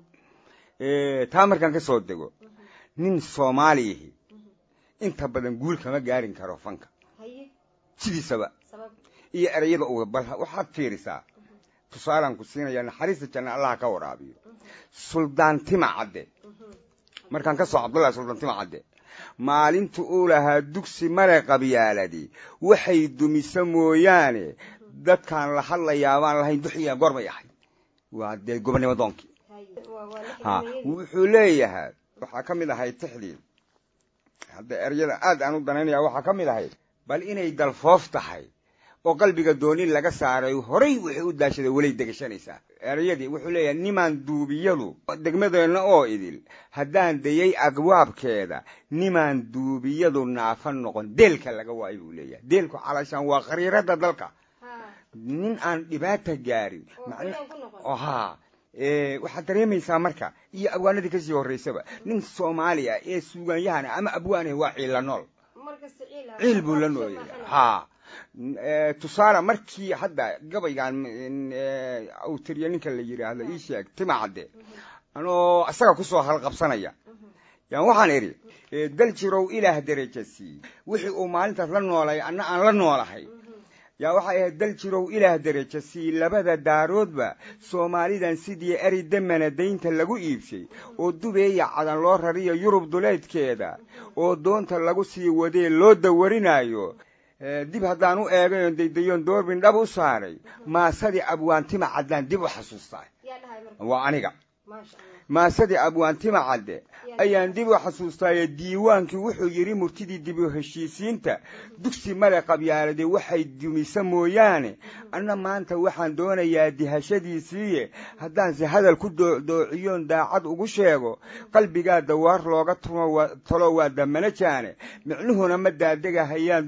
taa markaan ka soo dego nin Soomaaliyeed inta badan guul kama gaarin karo fanka sidiisaba iyo erayada uu bal waxaad fiirisaa tusaalan ku siinaya naxariista janna Allah ka waraabiyo suldaan tima cadde markaan ka soo Cabdullaahi suldaan tima cadde maalintu uu lahaa dugsi mare qabyaaladii waxay dumisa mooyaane dadkaan la hadlayaa baan lahayn duxiya goorma yahay waa de gobonimo doonki wuxuu leeyahay waxaa ka mid ahay tixdii hadda erayada aad aan u danaynaya waxaa ka mid ahay bal inay dalfoof tahay oo qalbiga doonin laga saaray horay wixii u daashaday walay degashanaysaa erayadii wuxuu leeyahay nimaan duubiyadu degmadeena oo idil haddaan dayay agwaabkeeda nimaan duubiyadu naafan noqon deelka laga waayo buu leeyahay deelku calashaan waa qariirada dalka nin aan dhibaata gaarin waxaad dareemaysaa marka iyo abwaanadii kasii horreysaba nin Soomaaliya ee suugaanyahana ama abwaane waa ciil la nool ciil buu la nooyahay tusaale markii hadda gabaygan uu tiriyo ninka la yiraahdo ii sheeg tima cadde anoo asaga ku soo halqabsanaya yaan waxaan iri dal jirow ilaah darajasi wixii uu maalintaas la noolay anna aan la noolahay yaa waxa ay dal jirow ilaah darajasi labada daaroodba Soomaalidan sidii eri damana deynta lagu iibsay oo dubeeya cadan loo rariyo Yurub duleedkeeda oo doonta lagu sii wadee loo dawarinayo dib haddaan u eegayo daydayon doorbin dhab u saaray maasadii abwaantima caddaan dib u xasuustaa waa aniga maasadii abwaantima cadde ayaan dib u xasuustaaye diiwaankii wuxuu yidhi murtidii dib u heshiisiinta dugsi male qabyaaladii waxay dumisa mooyaane anna maanta waxaan doonayaa dihashadiisiiye haddaanse hadal ku doociyoon daacad ugu sheego qalbigaa dawaar looga talo waa damana jaane micnuhuna ma daadegahayaan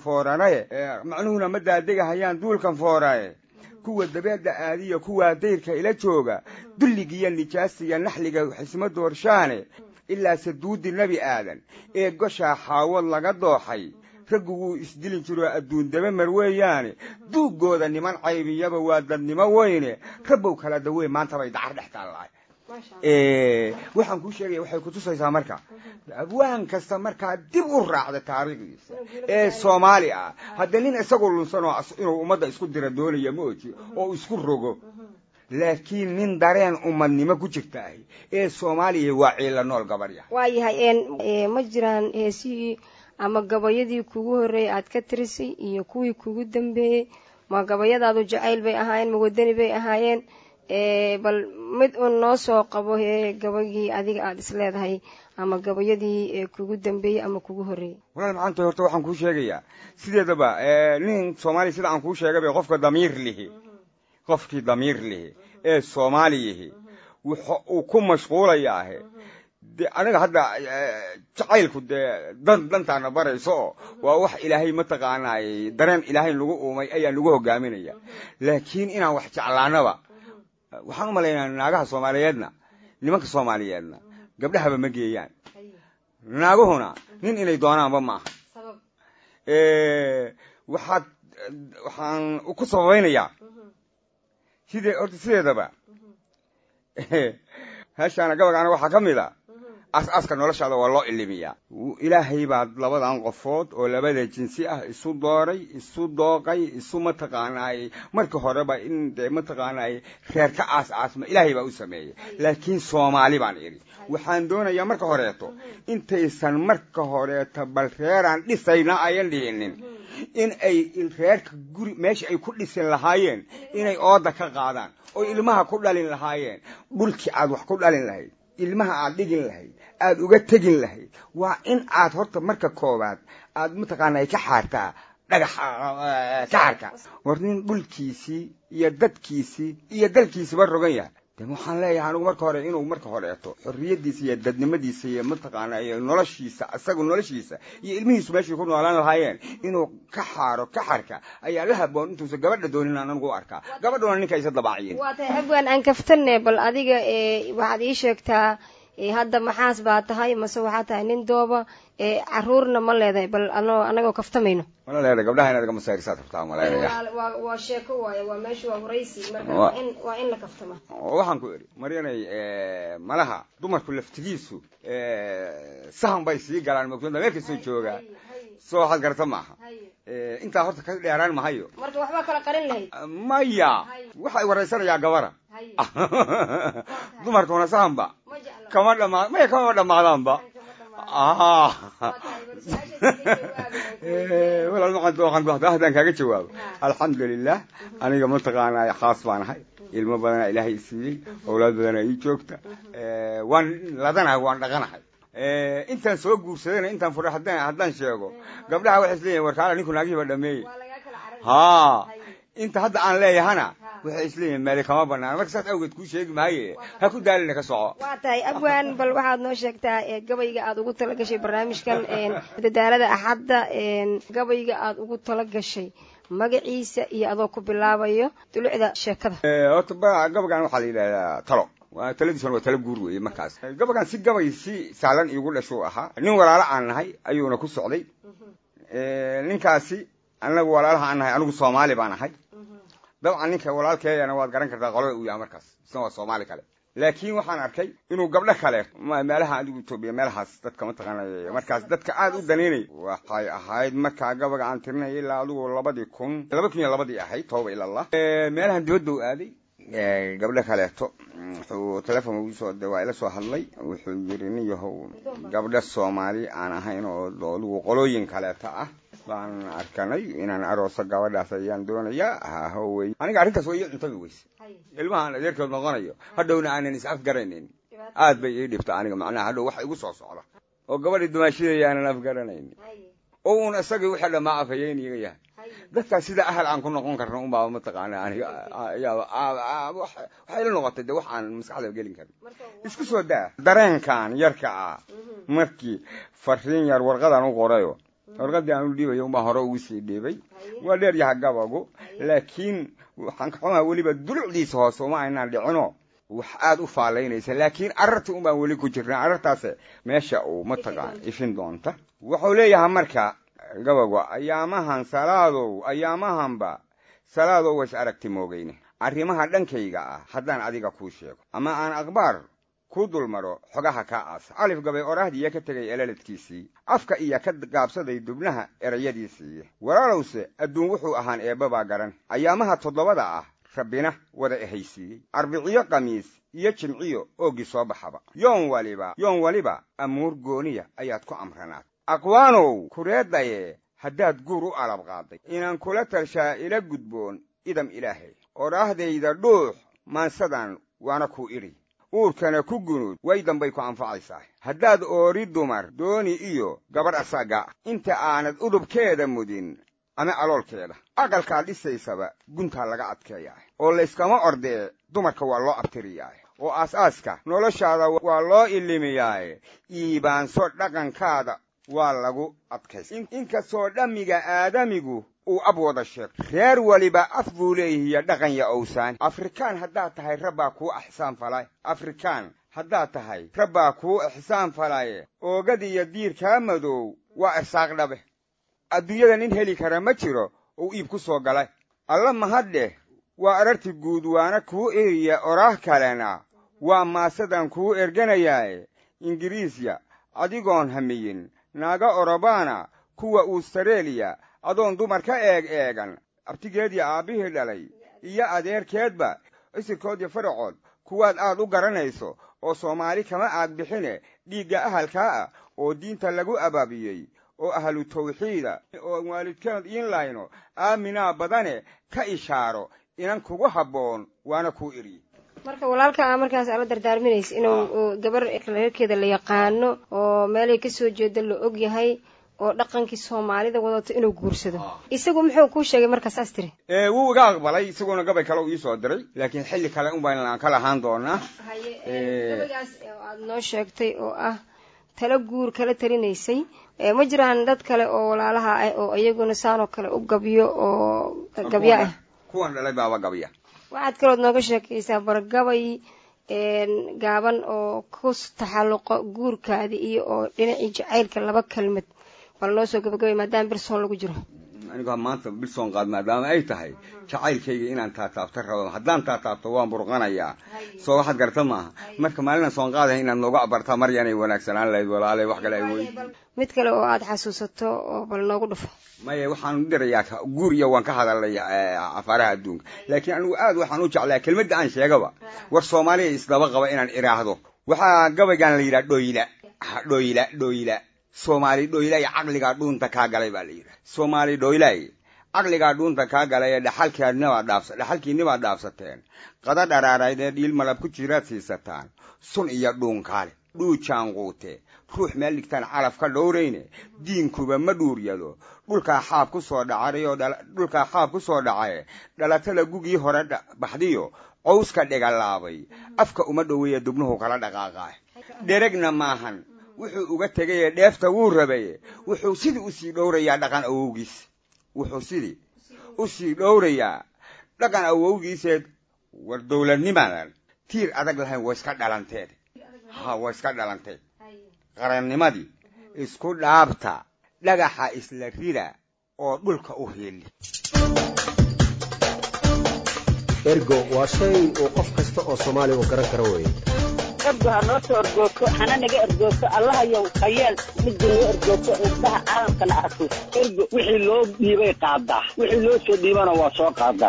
duulkan fooraye kuwa dabeedda aadiya kuwaa dayrka ila jooga dulligiiyo nijaasiya naxliga xismo doorshaane ilaase duudi nebi aadan ee goshaa xaawad laga dooxay raggu wuu isdilin jiroo adduun daba mar weeyaane duuggooda niman caybiyaba waa dadnimo weyne rabbow kala dawey maanta bay dacar dhex taallahay waxaan kuu sheegaya waxay kutusaysaa marka abwaan kasta markaa dib u raacda taariikhdiisa ee soomaali ah hadda nin isagoo lunsanoo inuu ummadda isku dira doonaya ma oji oo isku rogo laakiin nin dareen ummadnimo ku jirta ahi ee soomaaliya waa ciila nool gabarya waayahay ma jiraan heesihii ama gabayadii kugu horreeyay aad ka tirisay iyo kuwii kugu dambeeyey ma gabayadaadu jacayl bay ahaayeen ma wadani bay ahaayeen bal mid uun noo soo qabo gabaygii adiga aad isleedahay ama gabayadii kugu dambeeyey ama kugu horreeyey walaal maanta horta waxaan kuu sheegayaa sideedaba nin soomaali sida aan kuu sheegay bay qofkii damiir lihi ee soomaaliyihi wuxuu uu ku mashquulayaa de aniga hadda jacaylku dee dantaana barayso oo waa wax ilaahay mataqaanaay dareen ilaahay lagu uumay ayaa lagu hogaaminaya laakiin inaan wax jeclaanaba waxaan u malaynaa naagaha soomaaliyeedna nimanka soomaaliyeedna gabdhahaba ma geeyaan naaguhuna nin inay doonaanba ma aha waxaan ku sababaynayaa sideedaba heeshaana gabagaana waxaa ka mid a as-aaska noloshaada waa loo ilimiyaa ilaahay baa labadan qofood oo labada jinsi ah isu dooray isu dooqay isu mataqaanaay markii horeba in dee mataqaanaay reer ka aas-aasma ilaahay baa u sameeyey laakiin soomaali baan idhi waxaan doonayaa marka horeeto intaysan marka horeeto bal reeraan dhisayna ayan dhihinin in ay reerka guri meesha ay ku dhisin lahaayeen inay ooda ka qaadaan oo ilmaha ku dhalin lahaayeen dhulkii aad wax ku dhalin lahayd ilmaha aad dhigin lahayd aad uga tegin lahayd waa in aad horta marka koowaad aad mataqaanaa ka xaartaa dhagax ka xarka war nin dhulkiisii iyo dadkiisii iyo dalkiisiba rogan yahay de waxaan leeyahay anigu marka hore inuu marka horeeto xorriyadiisa iyo dadnimadiisa iyo mataqaanaa iyo noloshiisa asaga noloshiisa iyo ilmihiisu meeshii ku noolaan lahaayeen inuu ka xaaro ka xarka ayaa la haboon intuusan gabadha doonin aan anigu arkaa gabadhuna ninka isa dabaaciyeen waa tahay abwaan aan kaftanne bal adiga waxaad ii sheegtaa hadda maxaas baa tahay mase waxaa tahay nin dooba caruurna ma leedahay bal anagoo kaftamayno wala leedahay gabdhaha inaad gama saarisaad rabtaa ma leedahay waa sheeko waaye waa meesha waa waraysi marka waa in la kaftama waxaan ku iri maryanay malaha dumarku laftigiisu sahan bay sii galaan mogtooda meel kastoo joogaa soo waxaad garata maaha intaa horta ka dheeraan mahayo marka waxbaa kala qarin lahayd maya waxay waraysanayaa gabara dumarkuna sahanba kama dhammaadaanba haddaan kaaga jawaabo alxamdulilah aniga mataqaanaa khaas baan ahay ilmo badanaa ilaahay siiyey awlaad badanaa ii joogta waan ladanahay waan dhaqanahay intaan soo guursadayna intaan fura haddaan sheego gabdhaha waxay isleeyihin warkaala ninku naagihiiba dhameeyey inta hadda aan leeyahana waxay isleeyihin meeli kama banaan marka saas awgeed kuu sheegi maaye ha ku daalina ka soco waa tahay abwaan bal waxaad noo sheegtaa gabayga aad ugu tala gashay barnaamijkan dadaalada axadda gabayga aad ugu tala gashay magaciisa iyo adoo ku bilaabayo dulucda sheekada horta gabagan waxaa la yidhahdaa talo taladiisuna waa talo guur weeye markaas gabagan si gabay si saalan iigu dhashuu ahaa nin walaalo aan nahay ayuuna ku socday ninkaasi anagu walaalaha aan nahay anigu soomaali baan ahay dabcan ninka walaalkeeyana waad garan kartaa qolada uu yahay markaas isna waa soomaali kale laakiin waxaan arkay inuu gabdho kale meelaha adigu Itoobiya meelahaas dadka mataqaanay markaas dadka aad u daneynay waxay ahayd markaa gabaga aan tirnay ilaa adigu 2002 ahayd tooba ila Allah meelahan dibadda u aaday gabdho kaleeto wuxuu telefoon ugu soo dhawaa ila soo hadlay wuxuu yiri nin yahow gabdho Soomaali aan ahayn oo adigu qolooyin kaleeto ah baan arkanay inaan arooso gabadhaas ayaan doonayaa hawey aniga arrintaas way cuntada weys ilmahan adeerkood noqonayo hadhowna aanan is afgaraynin aad bay ii dhibta aniga macnaha hadhow waxa igu soo socda oo gabadhii dumaashidayaanan afgaranayn oo uun isagii wixii dhammaa afhayeen iga yahay dadkaa sida ahal aan ku noqon karno unbaa mataqaana aniga waxay la noqotay de wax aan maskaxda gelin karin isku soo daa dareenkan yarka ah markii fariin yar warqadan u qorayo warqadii aan u dhiibayo unbaa hore ugu sii dhiibay waa dheer yaha gabagu laakiin waxaan ka xumaa weliba dulucdiisa hoose uma aynaan dhicino wax aad u faalaynaysa laakiin ararta un baan weli ku jirnaa arartaas meesha uu mataqaan ifin doonta wuxuu leeyahay marka gabagu ayaamahanba salaadow was aragti moogayne arrimaha dhankayga ah haddaan adiga kuu sheego ama aan akhbaar ku dulmaro xogaha kaa aasa alif gabay orahdiiya ka tegay elaladkiisii afka iyo ka gaabsaday dubnaha erayadiisii walaalowse adduun wuxuu ahaan eebbabaa garan ayaamaha 7 ah rabbina wada ehaysiiyey arbiciyo qamiis iyo jimciyo oogii soo baxaba yoon waliba amuur gooniya ayaad ku amranaad aqwaanow kureedaye haddaad guur u alab qaaday inaan kula talshaa ila gudboon idam ilaahay oraahdayda dhuux maansadan waana ku idhi uurkana ku gunud way dambay ku anfacaysaa haddaad oori dumar dooni iyo gabadh asaga inta aanad udubkeeda mudin ama aloolkeeda aqalkaad dhisaysaba guntaa laga adkeeyaa oo layskama ordee dumarka waa loo abtiriyaa oo aasaaska noloshaada waa loo ilimiyaa iibaanso dhaqankaada waa lagu adkaysay inkastoo dhammiga aadamigu uu ab wada sheegto reer waliba af buu leeyahiyo dhaqan ya owsaan afrikaan haddaad tahay rabbaa kuu ixsaan falay afrikaan haddaad tahay rabbaa kuu ixsaan falaye oogadiiyo diirkaa madow waa irsaaq dhabe adduunyada nin heli kara ma jiro uu iib ku soo galay alla mahadheh waa ararti guud waana kuu eriya oraah kalena waa maasadan kuu erganayaaye ingiriisya adigoon hamiyin naaga orobaana kuwa ustareeliya adoon dumar ka eegan abtigeedii aabbihii dhalay iyo adeerkeedba isirkoodii faracood kuwaad aad u garanayso oo soomaali kama aad bixine dhiigga ahalkaa ah oo diinta lagu abaabiyey oo ahlu tawxiida oo waalidkeed iin layno aaminaa badane ka ishaaro inan kugu habboon waana kuu iri marka walaalka markaas ala dardaarminaysa inuu gabar reerkeeda la yaqaano oo meelay ka soo jeedo la og yahay oo dhaqankii Soomaalida wadato inuu guursado isagu muxuu ku sheegay markaas astiri wuu iga aqbalay isaguna gabay kale uu soo diray laakiin xilli kale un baan kala ahaan doonaa gabaygaas aad noo sheegtay oo ah tala guur kala talinaysay ma jiraan dad kale oo walaalaha ah oo iyaguna saano kale u gabiyo oo gabiya ah kuwan dhalay baaba gabiya waxaad kalood nooga sheekaysaa bargabay gaaban oo ku taxalluqo guurkaadi iyo oo dhinacii jacaylka 2 kalmad bal noo soo gabagabay maadaama birsoon lagu jiro aniga maanta birsoon qaad maadaama ay tahay jacaylkayga inaan taataabto rabo haddaan taataabto waan burqanayaa soo waxaad garta maaha marka maalina soon qaadahay inaad nooga abartaa maryanay wanaagsanaan lahayd walaalay wax kale ay wey mid kale oo aad xasuusato oo bal noogu dhufo maya waxaan u dirayaa guur iyo waan ka hadalay afaaraha adduunka laakiin anigu aad waxaan u jeclaa kelmadda aan sheegaba war Soomaaliya isdaba qaba inaan iraahdo waxaa gabaygan la yiraahdo dhoyla Soomaali dhoylay aqliga dhuunta ka galay baa la yiraahdaa Soomaali dhoylay aqliga dhuunta ka galay dhaxalkiinaba dhaafsateen qada dharaarayde dhiil malab ku jiraad siisataan sun iyo dhuun kaale dhuujaan quute ruux meel dhigtaan calaf ka dhowreyne diinkuba ma dhuuriyado dhulka xaab ku soo dhacay dhalatada gugii hore baxdiyo cawska dhigalaabay afka uma dhoweeya dubnuhu kala dhaqaaqay dheregna maahan wuxuu uga tagay dheefta wuu rabay wuxuu sidii u sii dhowrayaa dhaqan awowgiis war dawladnimadan tiir adag lahayn waa iska dhalanteed qarannimadii isku dhaabta dhagaxa isla rida oo dhulka u heeli ergo waa shay uu qof kasta oo Soomaali u garan karo weeye ergo ha noo soo ergooto hana naga ergooto allaha yow khayeel mid noo ergooto indhaha caalamkana arko ergo wixii loo dhiibay qaadaa wixii loo soo dhiibana waa soo qaadaa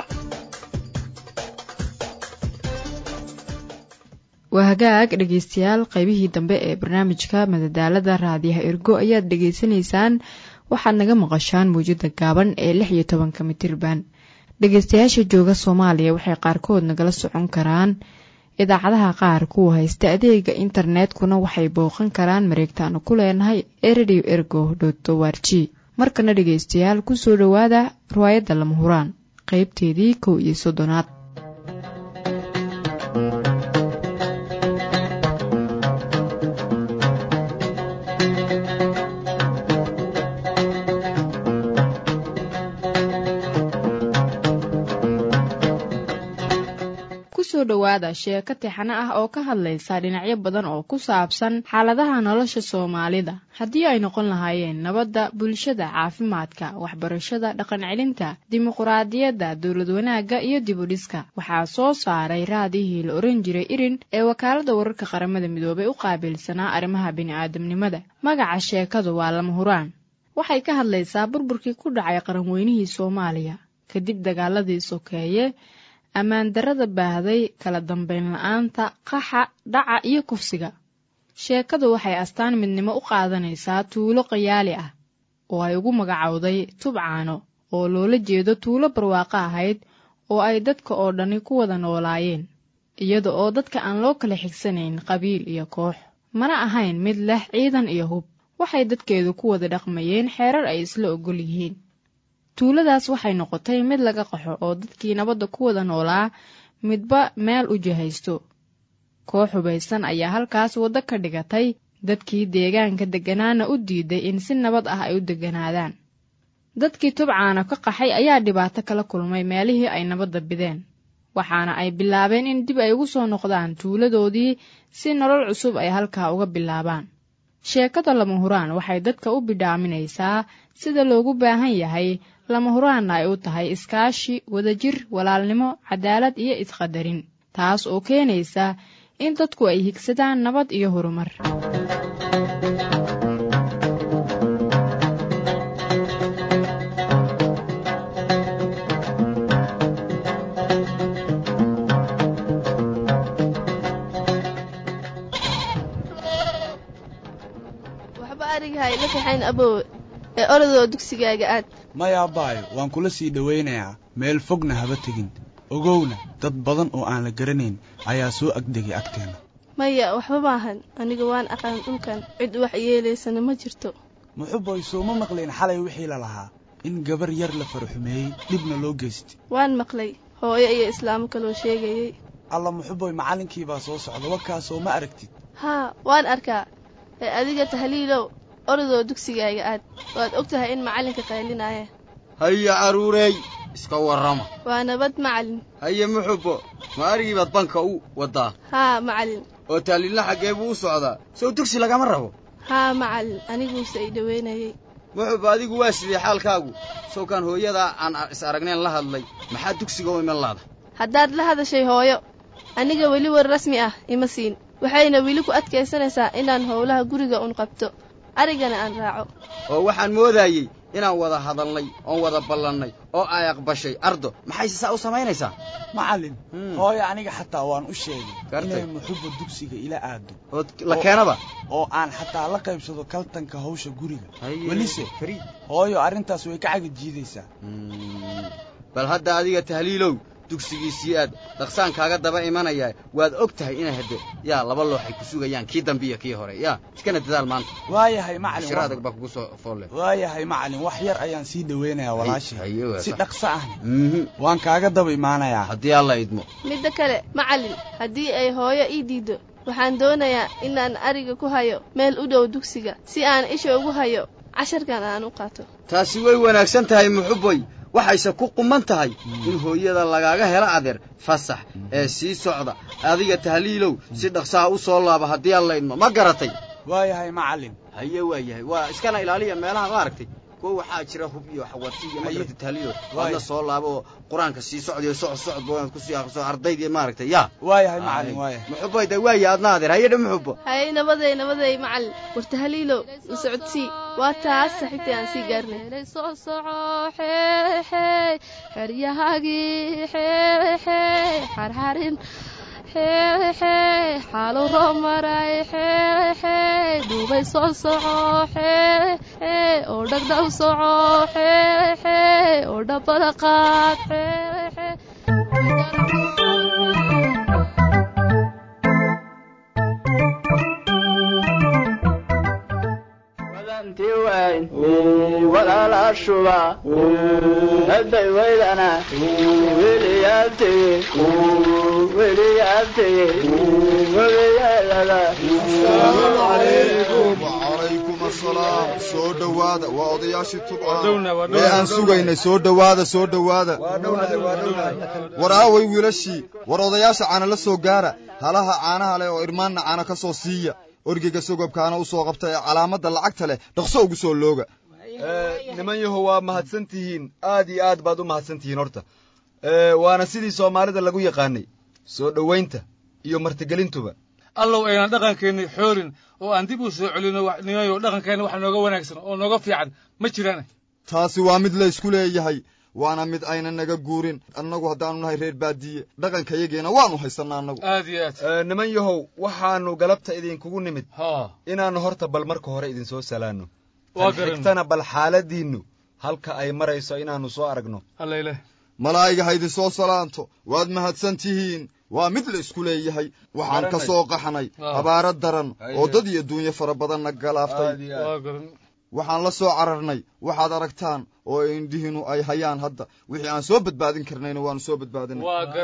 waa hagaag dhegeystayaal qaybihii dambe ee barnaamijka madadaalada raadiyaha ergo ayaad dhegeysanaysaan waxaad naga maqashaan mawjada gaaban ee 16 mitirban dhegeystayaasha jooga Soomaaliya waxay qaarkood nagala socon karaan idaacadaha qaar kuwa haysta adeega internetkuna waxay booqan karaan mareegtaanu ku leenahay ee radio ergo.org. markana dhegaystayaal ku soo dhowaada riwaayadda lama huraan qaybteedii 31. dhawaada sheeko tixano ah oo ka hadlaysa dhinacyo badan oo ku saabsan xaaladaha nolosha Soomaalida, haddii ay noqon lahaayeen nabadda, bulshada, caafimaadka, waxbarashada, dhaqan celinta, dimuqraadiyadda, dawlad wanaagga iyo dib u dhiska. waxaa soo saaray raadihii la oran jiray Irin ee wakaaladda wararka qaramada midoobay u qaabilsanaa arrimaha bini'aadamnimada. magaca sheekadu waa lama huraan. waxay ka hadlaysaa burburkii ku dhacay qaranweynihii Soomaaliya kadib dagaaladii sokeeye, ammaan darrada baahday, kala dambeyn la'aanta, qaxa, dhaca iyo kufsiga. sheekadu waxay astaan midnimo u qaadanaysaa tuulo qayaali ah oo ay ugu magacowday Tubcaano, oo loola jeedo tuulo barwaaqo ahayd oo ay dadka oo dhani ku wada noolaayeen, iyada oo dadka aan loo kala xigsanayn qabiil iyo koox, mana ahayn mid leh ciidan iyo hub. waxay dadkeedu ku wada dhaqmayeen xeerar ay isla ogol yihiin. tuuladaas waxay noqotay mid laga qaxo oo dadkii nabadda ku wada noolaa midba meel u jihaysto. koox hubaysan ayaa halkaas waddo ka dhigatay, dadkii deegaanka degganaana u diiday in si nabad ah ay u degganaadaan. dadkii Tubcaana ka qaxay ayaa dhibaato kala kulmay meelihii ay nabadda bideen, waxaana ay bilaabeen in dib ay ugu soo noqdaan tuuladoodii si nolol cusub ay halkaa uga bilaabaan. sheekada lama huraan waxay dadka u bidhaaminaysaa sida loogu baahan yahay lama huraanna ay u tahay iskaashi, wadajir, walaalnimo, cadaalad iyo isqadarin, taas oo keenaysa in dadku ay higsadaan nabad iyo horumar. waxba arigahay la kaxayn abow ee orodoo dugsigaaga aad. maya abaayo, waan kula sii dhawaynayaa, meel fogna haba tegin. ogowna dad badan oo aan la garanayn ayaa soo agdegay agteena. maya waxba maahan, aniga waan aqaan dhulkan, cid wax yeelaysana ma jirto. muxuboy sooma maqlayn xalay wixii la lahaa in gabar yar la farxumeeyey, dhibna loo geystay? waan maqlay, hooyo iyo islaamo kaloo sheegayay. alla muxuboy, macallinkii baa soo socda, wakaasoo ma aragtid? haa waan arkaa. ee adiga tahliilow orodoo dugsigaaga aad, waad og tahay in macallinka qaylinaya. haya caruurey, iska warrama. waa nabad macallin. haye muxubbo, ma arigii baad banka u waddaa? haa macallin. oo tahliilna xaggee buu u socdaa? sow dugsi lagama rabo? haa macallin, aniguuse i dhaweynayay. muxubbo, adigu waa sidee xaalkaagu? sowkaan hooyadaa aan is aragnayn la hadlay, maxaa dugsiga u iman laada? haddaad la hadashay hooyo, aniga weli war rasmi ah ima siin, waxayna weli ku adkaysanaysaa inaan howlaha guriga un qabto, arigana aan raaco. oo waxaan moodayey inaan wada hadalnay oon wada ballannay oo ay aqbashay ardo, maxay sisaa u samaynaysaa? macallin, hooyo aniga xataa waan u sheegay inay muxubbo dugsiga ila aado oo la keenaba, oo aan xataa la qaybsado kaltanka hawsha guriga. welise hooyo arrintaas way ka caga jiidaysaa. bal hadda adiga tahliilow dugsigiisii aad dhaqsaan kaaga daba imanayaa, waad og tahay inay hadde yaa laba looxay ku sugayaan, kii dambe iyo kii hore. yaa iskana dadaal maanta. waayahay macallin, shir adag baa kugu soo foolle. waayahay macallin, wax yar ayaan sii dhaweynayaa walaashay, si dhaqso ah waan kaaga daba imaanayaa haddii alla idmo. midda kale macallin, haddii ay hooyo ii diido, waxaan doonayaa inaan ariga ku hayo meel u dhow dugsiga, si aan isha ugu hayo casharkan aan u qaato. taasi way wanaagsan tahay muxubboy, waxayse ku quman tahay in hooyada lagaaga helo adeer fasax ee sii socda. adiga tahliilow si dhaqsaha u soo laaba haddii alla idmo, ma garatay? waayahay macallin. haye waayahay, waa iskana ilaaliya meelaha ma aragtay, kuwa waxaa jira hub iyo xawati iyo madrasa tahliilo, waadna soo laabo oo quraanka sii socdiyo socod baan ku sii aqso ardaydii ma aragtay. yaa waayahay macallin, waayahay muxubboy, waayahay adna adeer. haye dha muxubbo. haye nabaday macallin, war tahliilo u socodsii, waa taas saxiibtay aan sii gaarnay. soo soco xeryahaagii xarxarin xaalo romaray duubay soo soco oo dhagdhaw soco oo dhabbada qaad weyn walaala shuba hadday weydana weliyaabtege weliyaabtege wacalaykum assalaam soo dhowaada waa odayaashii tubcaan ee aan sugaynay soo dhowaada war aaway wiilashii war odayaasha caana la soo gaara halaha caanaha leh oo irmaanna caana ka soo siiya orgiga sogobkaana u soo qabta ee calaamadda lacagta leh dhaqso ugu soo looga niman yahow waa mahadsan tihiin aad iyo aad baad u mahadsan tihiin horta waana sidii soomaalida lagu yaqaanay soo dhowaynta iyo martigelintuba allow aynan dhaqankeenni xoorin oo aan dib u soo celino nimayo dhaqankeenna wax nooga wanaagsan oo nooga fiican ma jiraan taasi waa mid la isku leeyahay waana mid ayna naga guurin annagu haddaanu nahay reer baadiye dhaqankayageena waanu haysannaa annagu aad iyo aad niman yahow waxaanu galabta idinkugu nimid inaannu horta bal marka hore idinsoo salaanno xigtana bal xaaladiinnu halka ay marayso inaannu soo aragno malaa'iga ha idinsoo salaanto waad mahadsan tihiin waa mid la isku leeyahay waxaan ka soo qaxnay abaaro daran oo dad iyo duunyo fara badanna galaaftay waxaan la soo cararnay waxaad aragtaan oo indhihiinu ay hayaan hadda wixii aan soo badbaadin karnayna waanu soo badbaadinay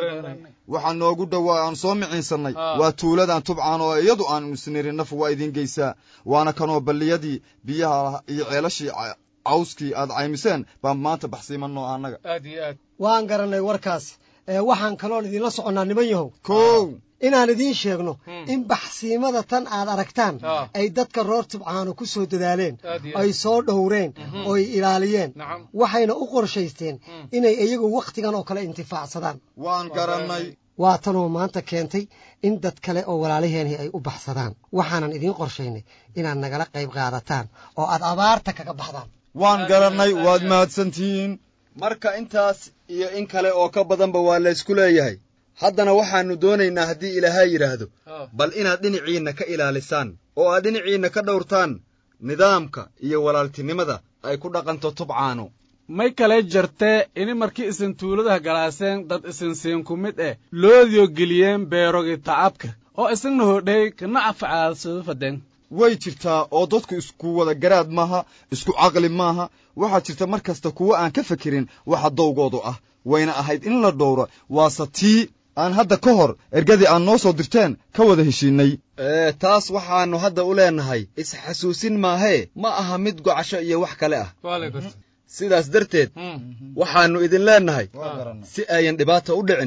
waxaa noogu dhowaa aan soo miciinsannay waa tuuladaan tubcaan oo iyadu aanu isnirin nafu waa idiin geysaa waana kanoo balliyadii biyaha iyo ceelashii cawskii aad caymiseen baan maanta baxsiimanoo annaga waan garannay warkaas waxaan kaloon idinla soconnaa niman yahow kow inaan idiin sheegno in baxsiimada tan aad aragtaan ay dadka roor tubcaano ku soo dadaaleen ay soo dhowreen oo ay ilaaliyeen waxayna u qorshaysteen inay iyagu wakhtigan oo kale intifaacsadaan waan garannay waa tanoo maanta keentay in dad kale oo walaalaheenii ay u baxsadaan waxaanan idiin qorshaynay inaad nagala qayb qaadataan oo aad abaarta kaga baxdaan waan garannay waad mahadsantihiin marka intaas iyo in kale oo ka badanba waa la ysku leeyahay haddana waxaannu doonaynaa haddii ilaahay yidhaahdo bal inaad dhinaciinna ka ilaalisaan oo aad dhinaciinna ka dhowrtaan nidaamka iyo walaaltinimada ay ku dhaqanto tubcaano may kale jartee ini markii isin tuuladaha galaaseen dad isin siinku mid eh loodiyo geliyeen beerogi tacabka oo isagna hodhay kana afcaasoo fadeen way jirtaa oo dadku isku wada garaad maaha isku caqli maaha waxaa jirta mar kasta kuwo aan ka fekerin waxa dawgoodu ah wayna ahayd in la dhowro waase tii aan hadda ka hor ergadii aan noo soo dirteen ka wada heshiinay taas waxaannu hadda u leennahay isxasuusin maahee ma aha mid gocasho iyo wax kale ah sidaas darteed waxaannu idin leennahay si ayan dhibaata u dhicin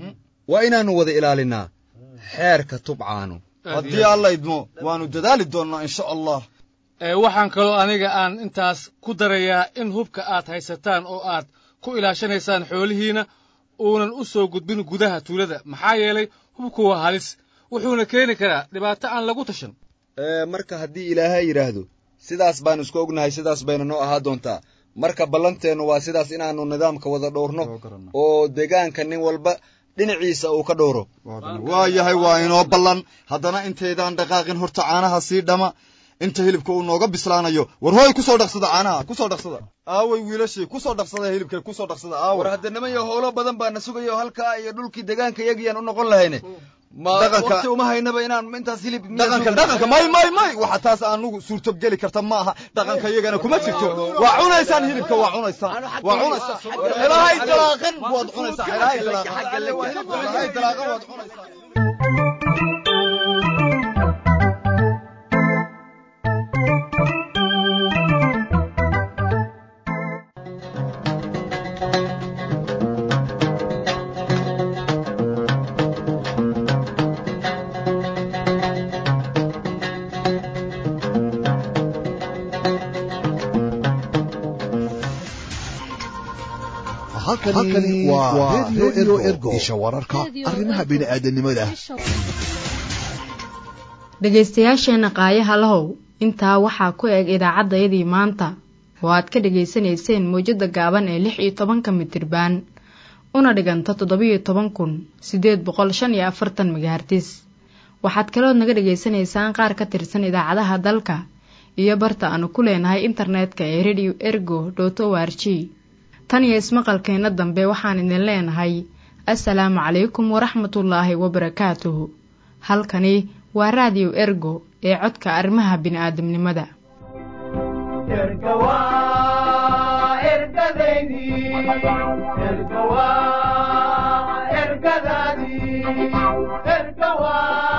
waa inaannu wada ilaalinnaa xeerka tubcaano haddii alla idmo waannu dadaali doonnaa insha allah waxaan kaloo aniga aan intaas ku darayaa in hubka aad haysataan oo aad ku ilaashanaysaan xoolihiina uunan u soo gudbin gudaha tuulada maxaa yeelay hubku waa halis wuxuuna keeni karaa dhibaato aan lagu tashan marka haddii ilaahay yidhaahdo sidaas baannu isku ognahay sidaas bayna noo ahaa doontaa marka ballanteennu waa sidaas inaannu nidaamka wada dhowrno oo deegaanka nin walba dhinaciisa uu ka dhowro waa yahay waa inoo ballan haddana intaydaan dhaqaaqin horta caanaha sii dhama inta hilibka uu nooga bislaanayo war hooy ku soo dhaqsada caanaha ku soo dhaqsada aaway wiilashii ku soo dhaqsada hilibka ku soo dhaqsada aaway war hadda niman iyo howlo badan baa na sugayo halkaa iyo dhulkii deegaanka iyagiyaan u noqon lahayne waqti uma haynaba inaan intaas hilib dhaqanka may waxa taas anugu suurtob geli karta ma aha dhaqanka iyagana kuma jirto waa cunaysaan hilibka waa cunaysaan ilaahay talaaqan waad cunaysaa ilaahay talaaqan waad cunaysaa halkani waa radio ergo isha wararka arrimaha bini'aadanimada dhegaystayaasheenna qaayaha lahow intaa waxaa ku eg idaacaddayadii maanta oo aad ka dhegaysanayseen mawjadda gaaban ee 16 mitirbaan una dhiganta 17,845 megahertis waxaad kalood naga dhegaysanaysaan qaar ka tirsan idaacadaha dalka iyo barta aanu ku leenahay internetka ee radio ergo.org tan iyo ismaqalkeenna dambe waxaan idin leenahay assalaamu calaykum waraxmatullaahi wabarakaatuhu halkani waa raadiyo ergo ee codka arrimaha bini'aadamnimada ergadadii ergawa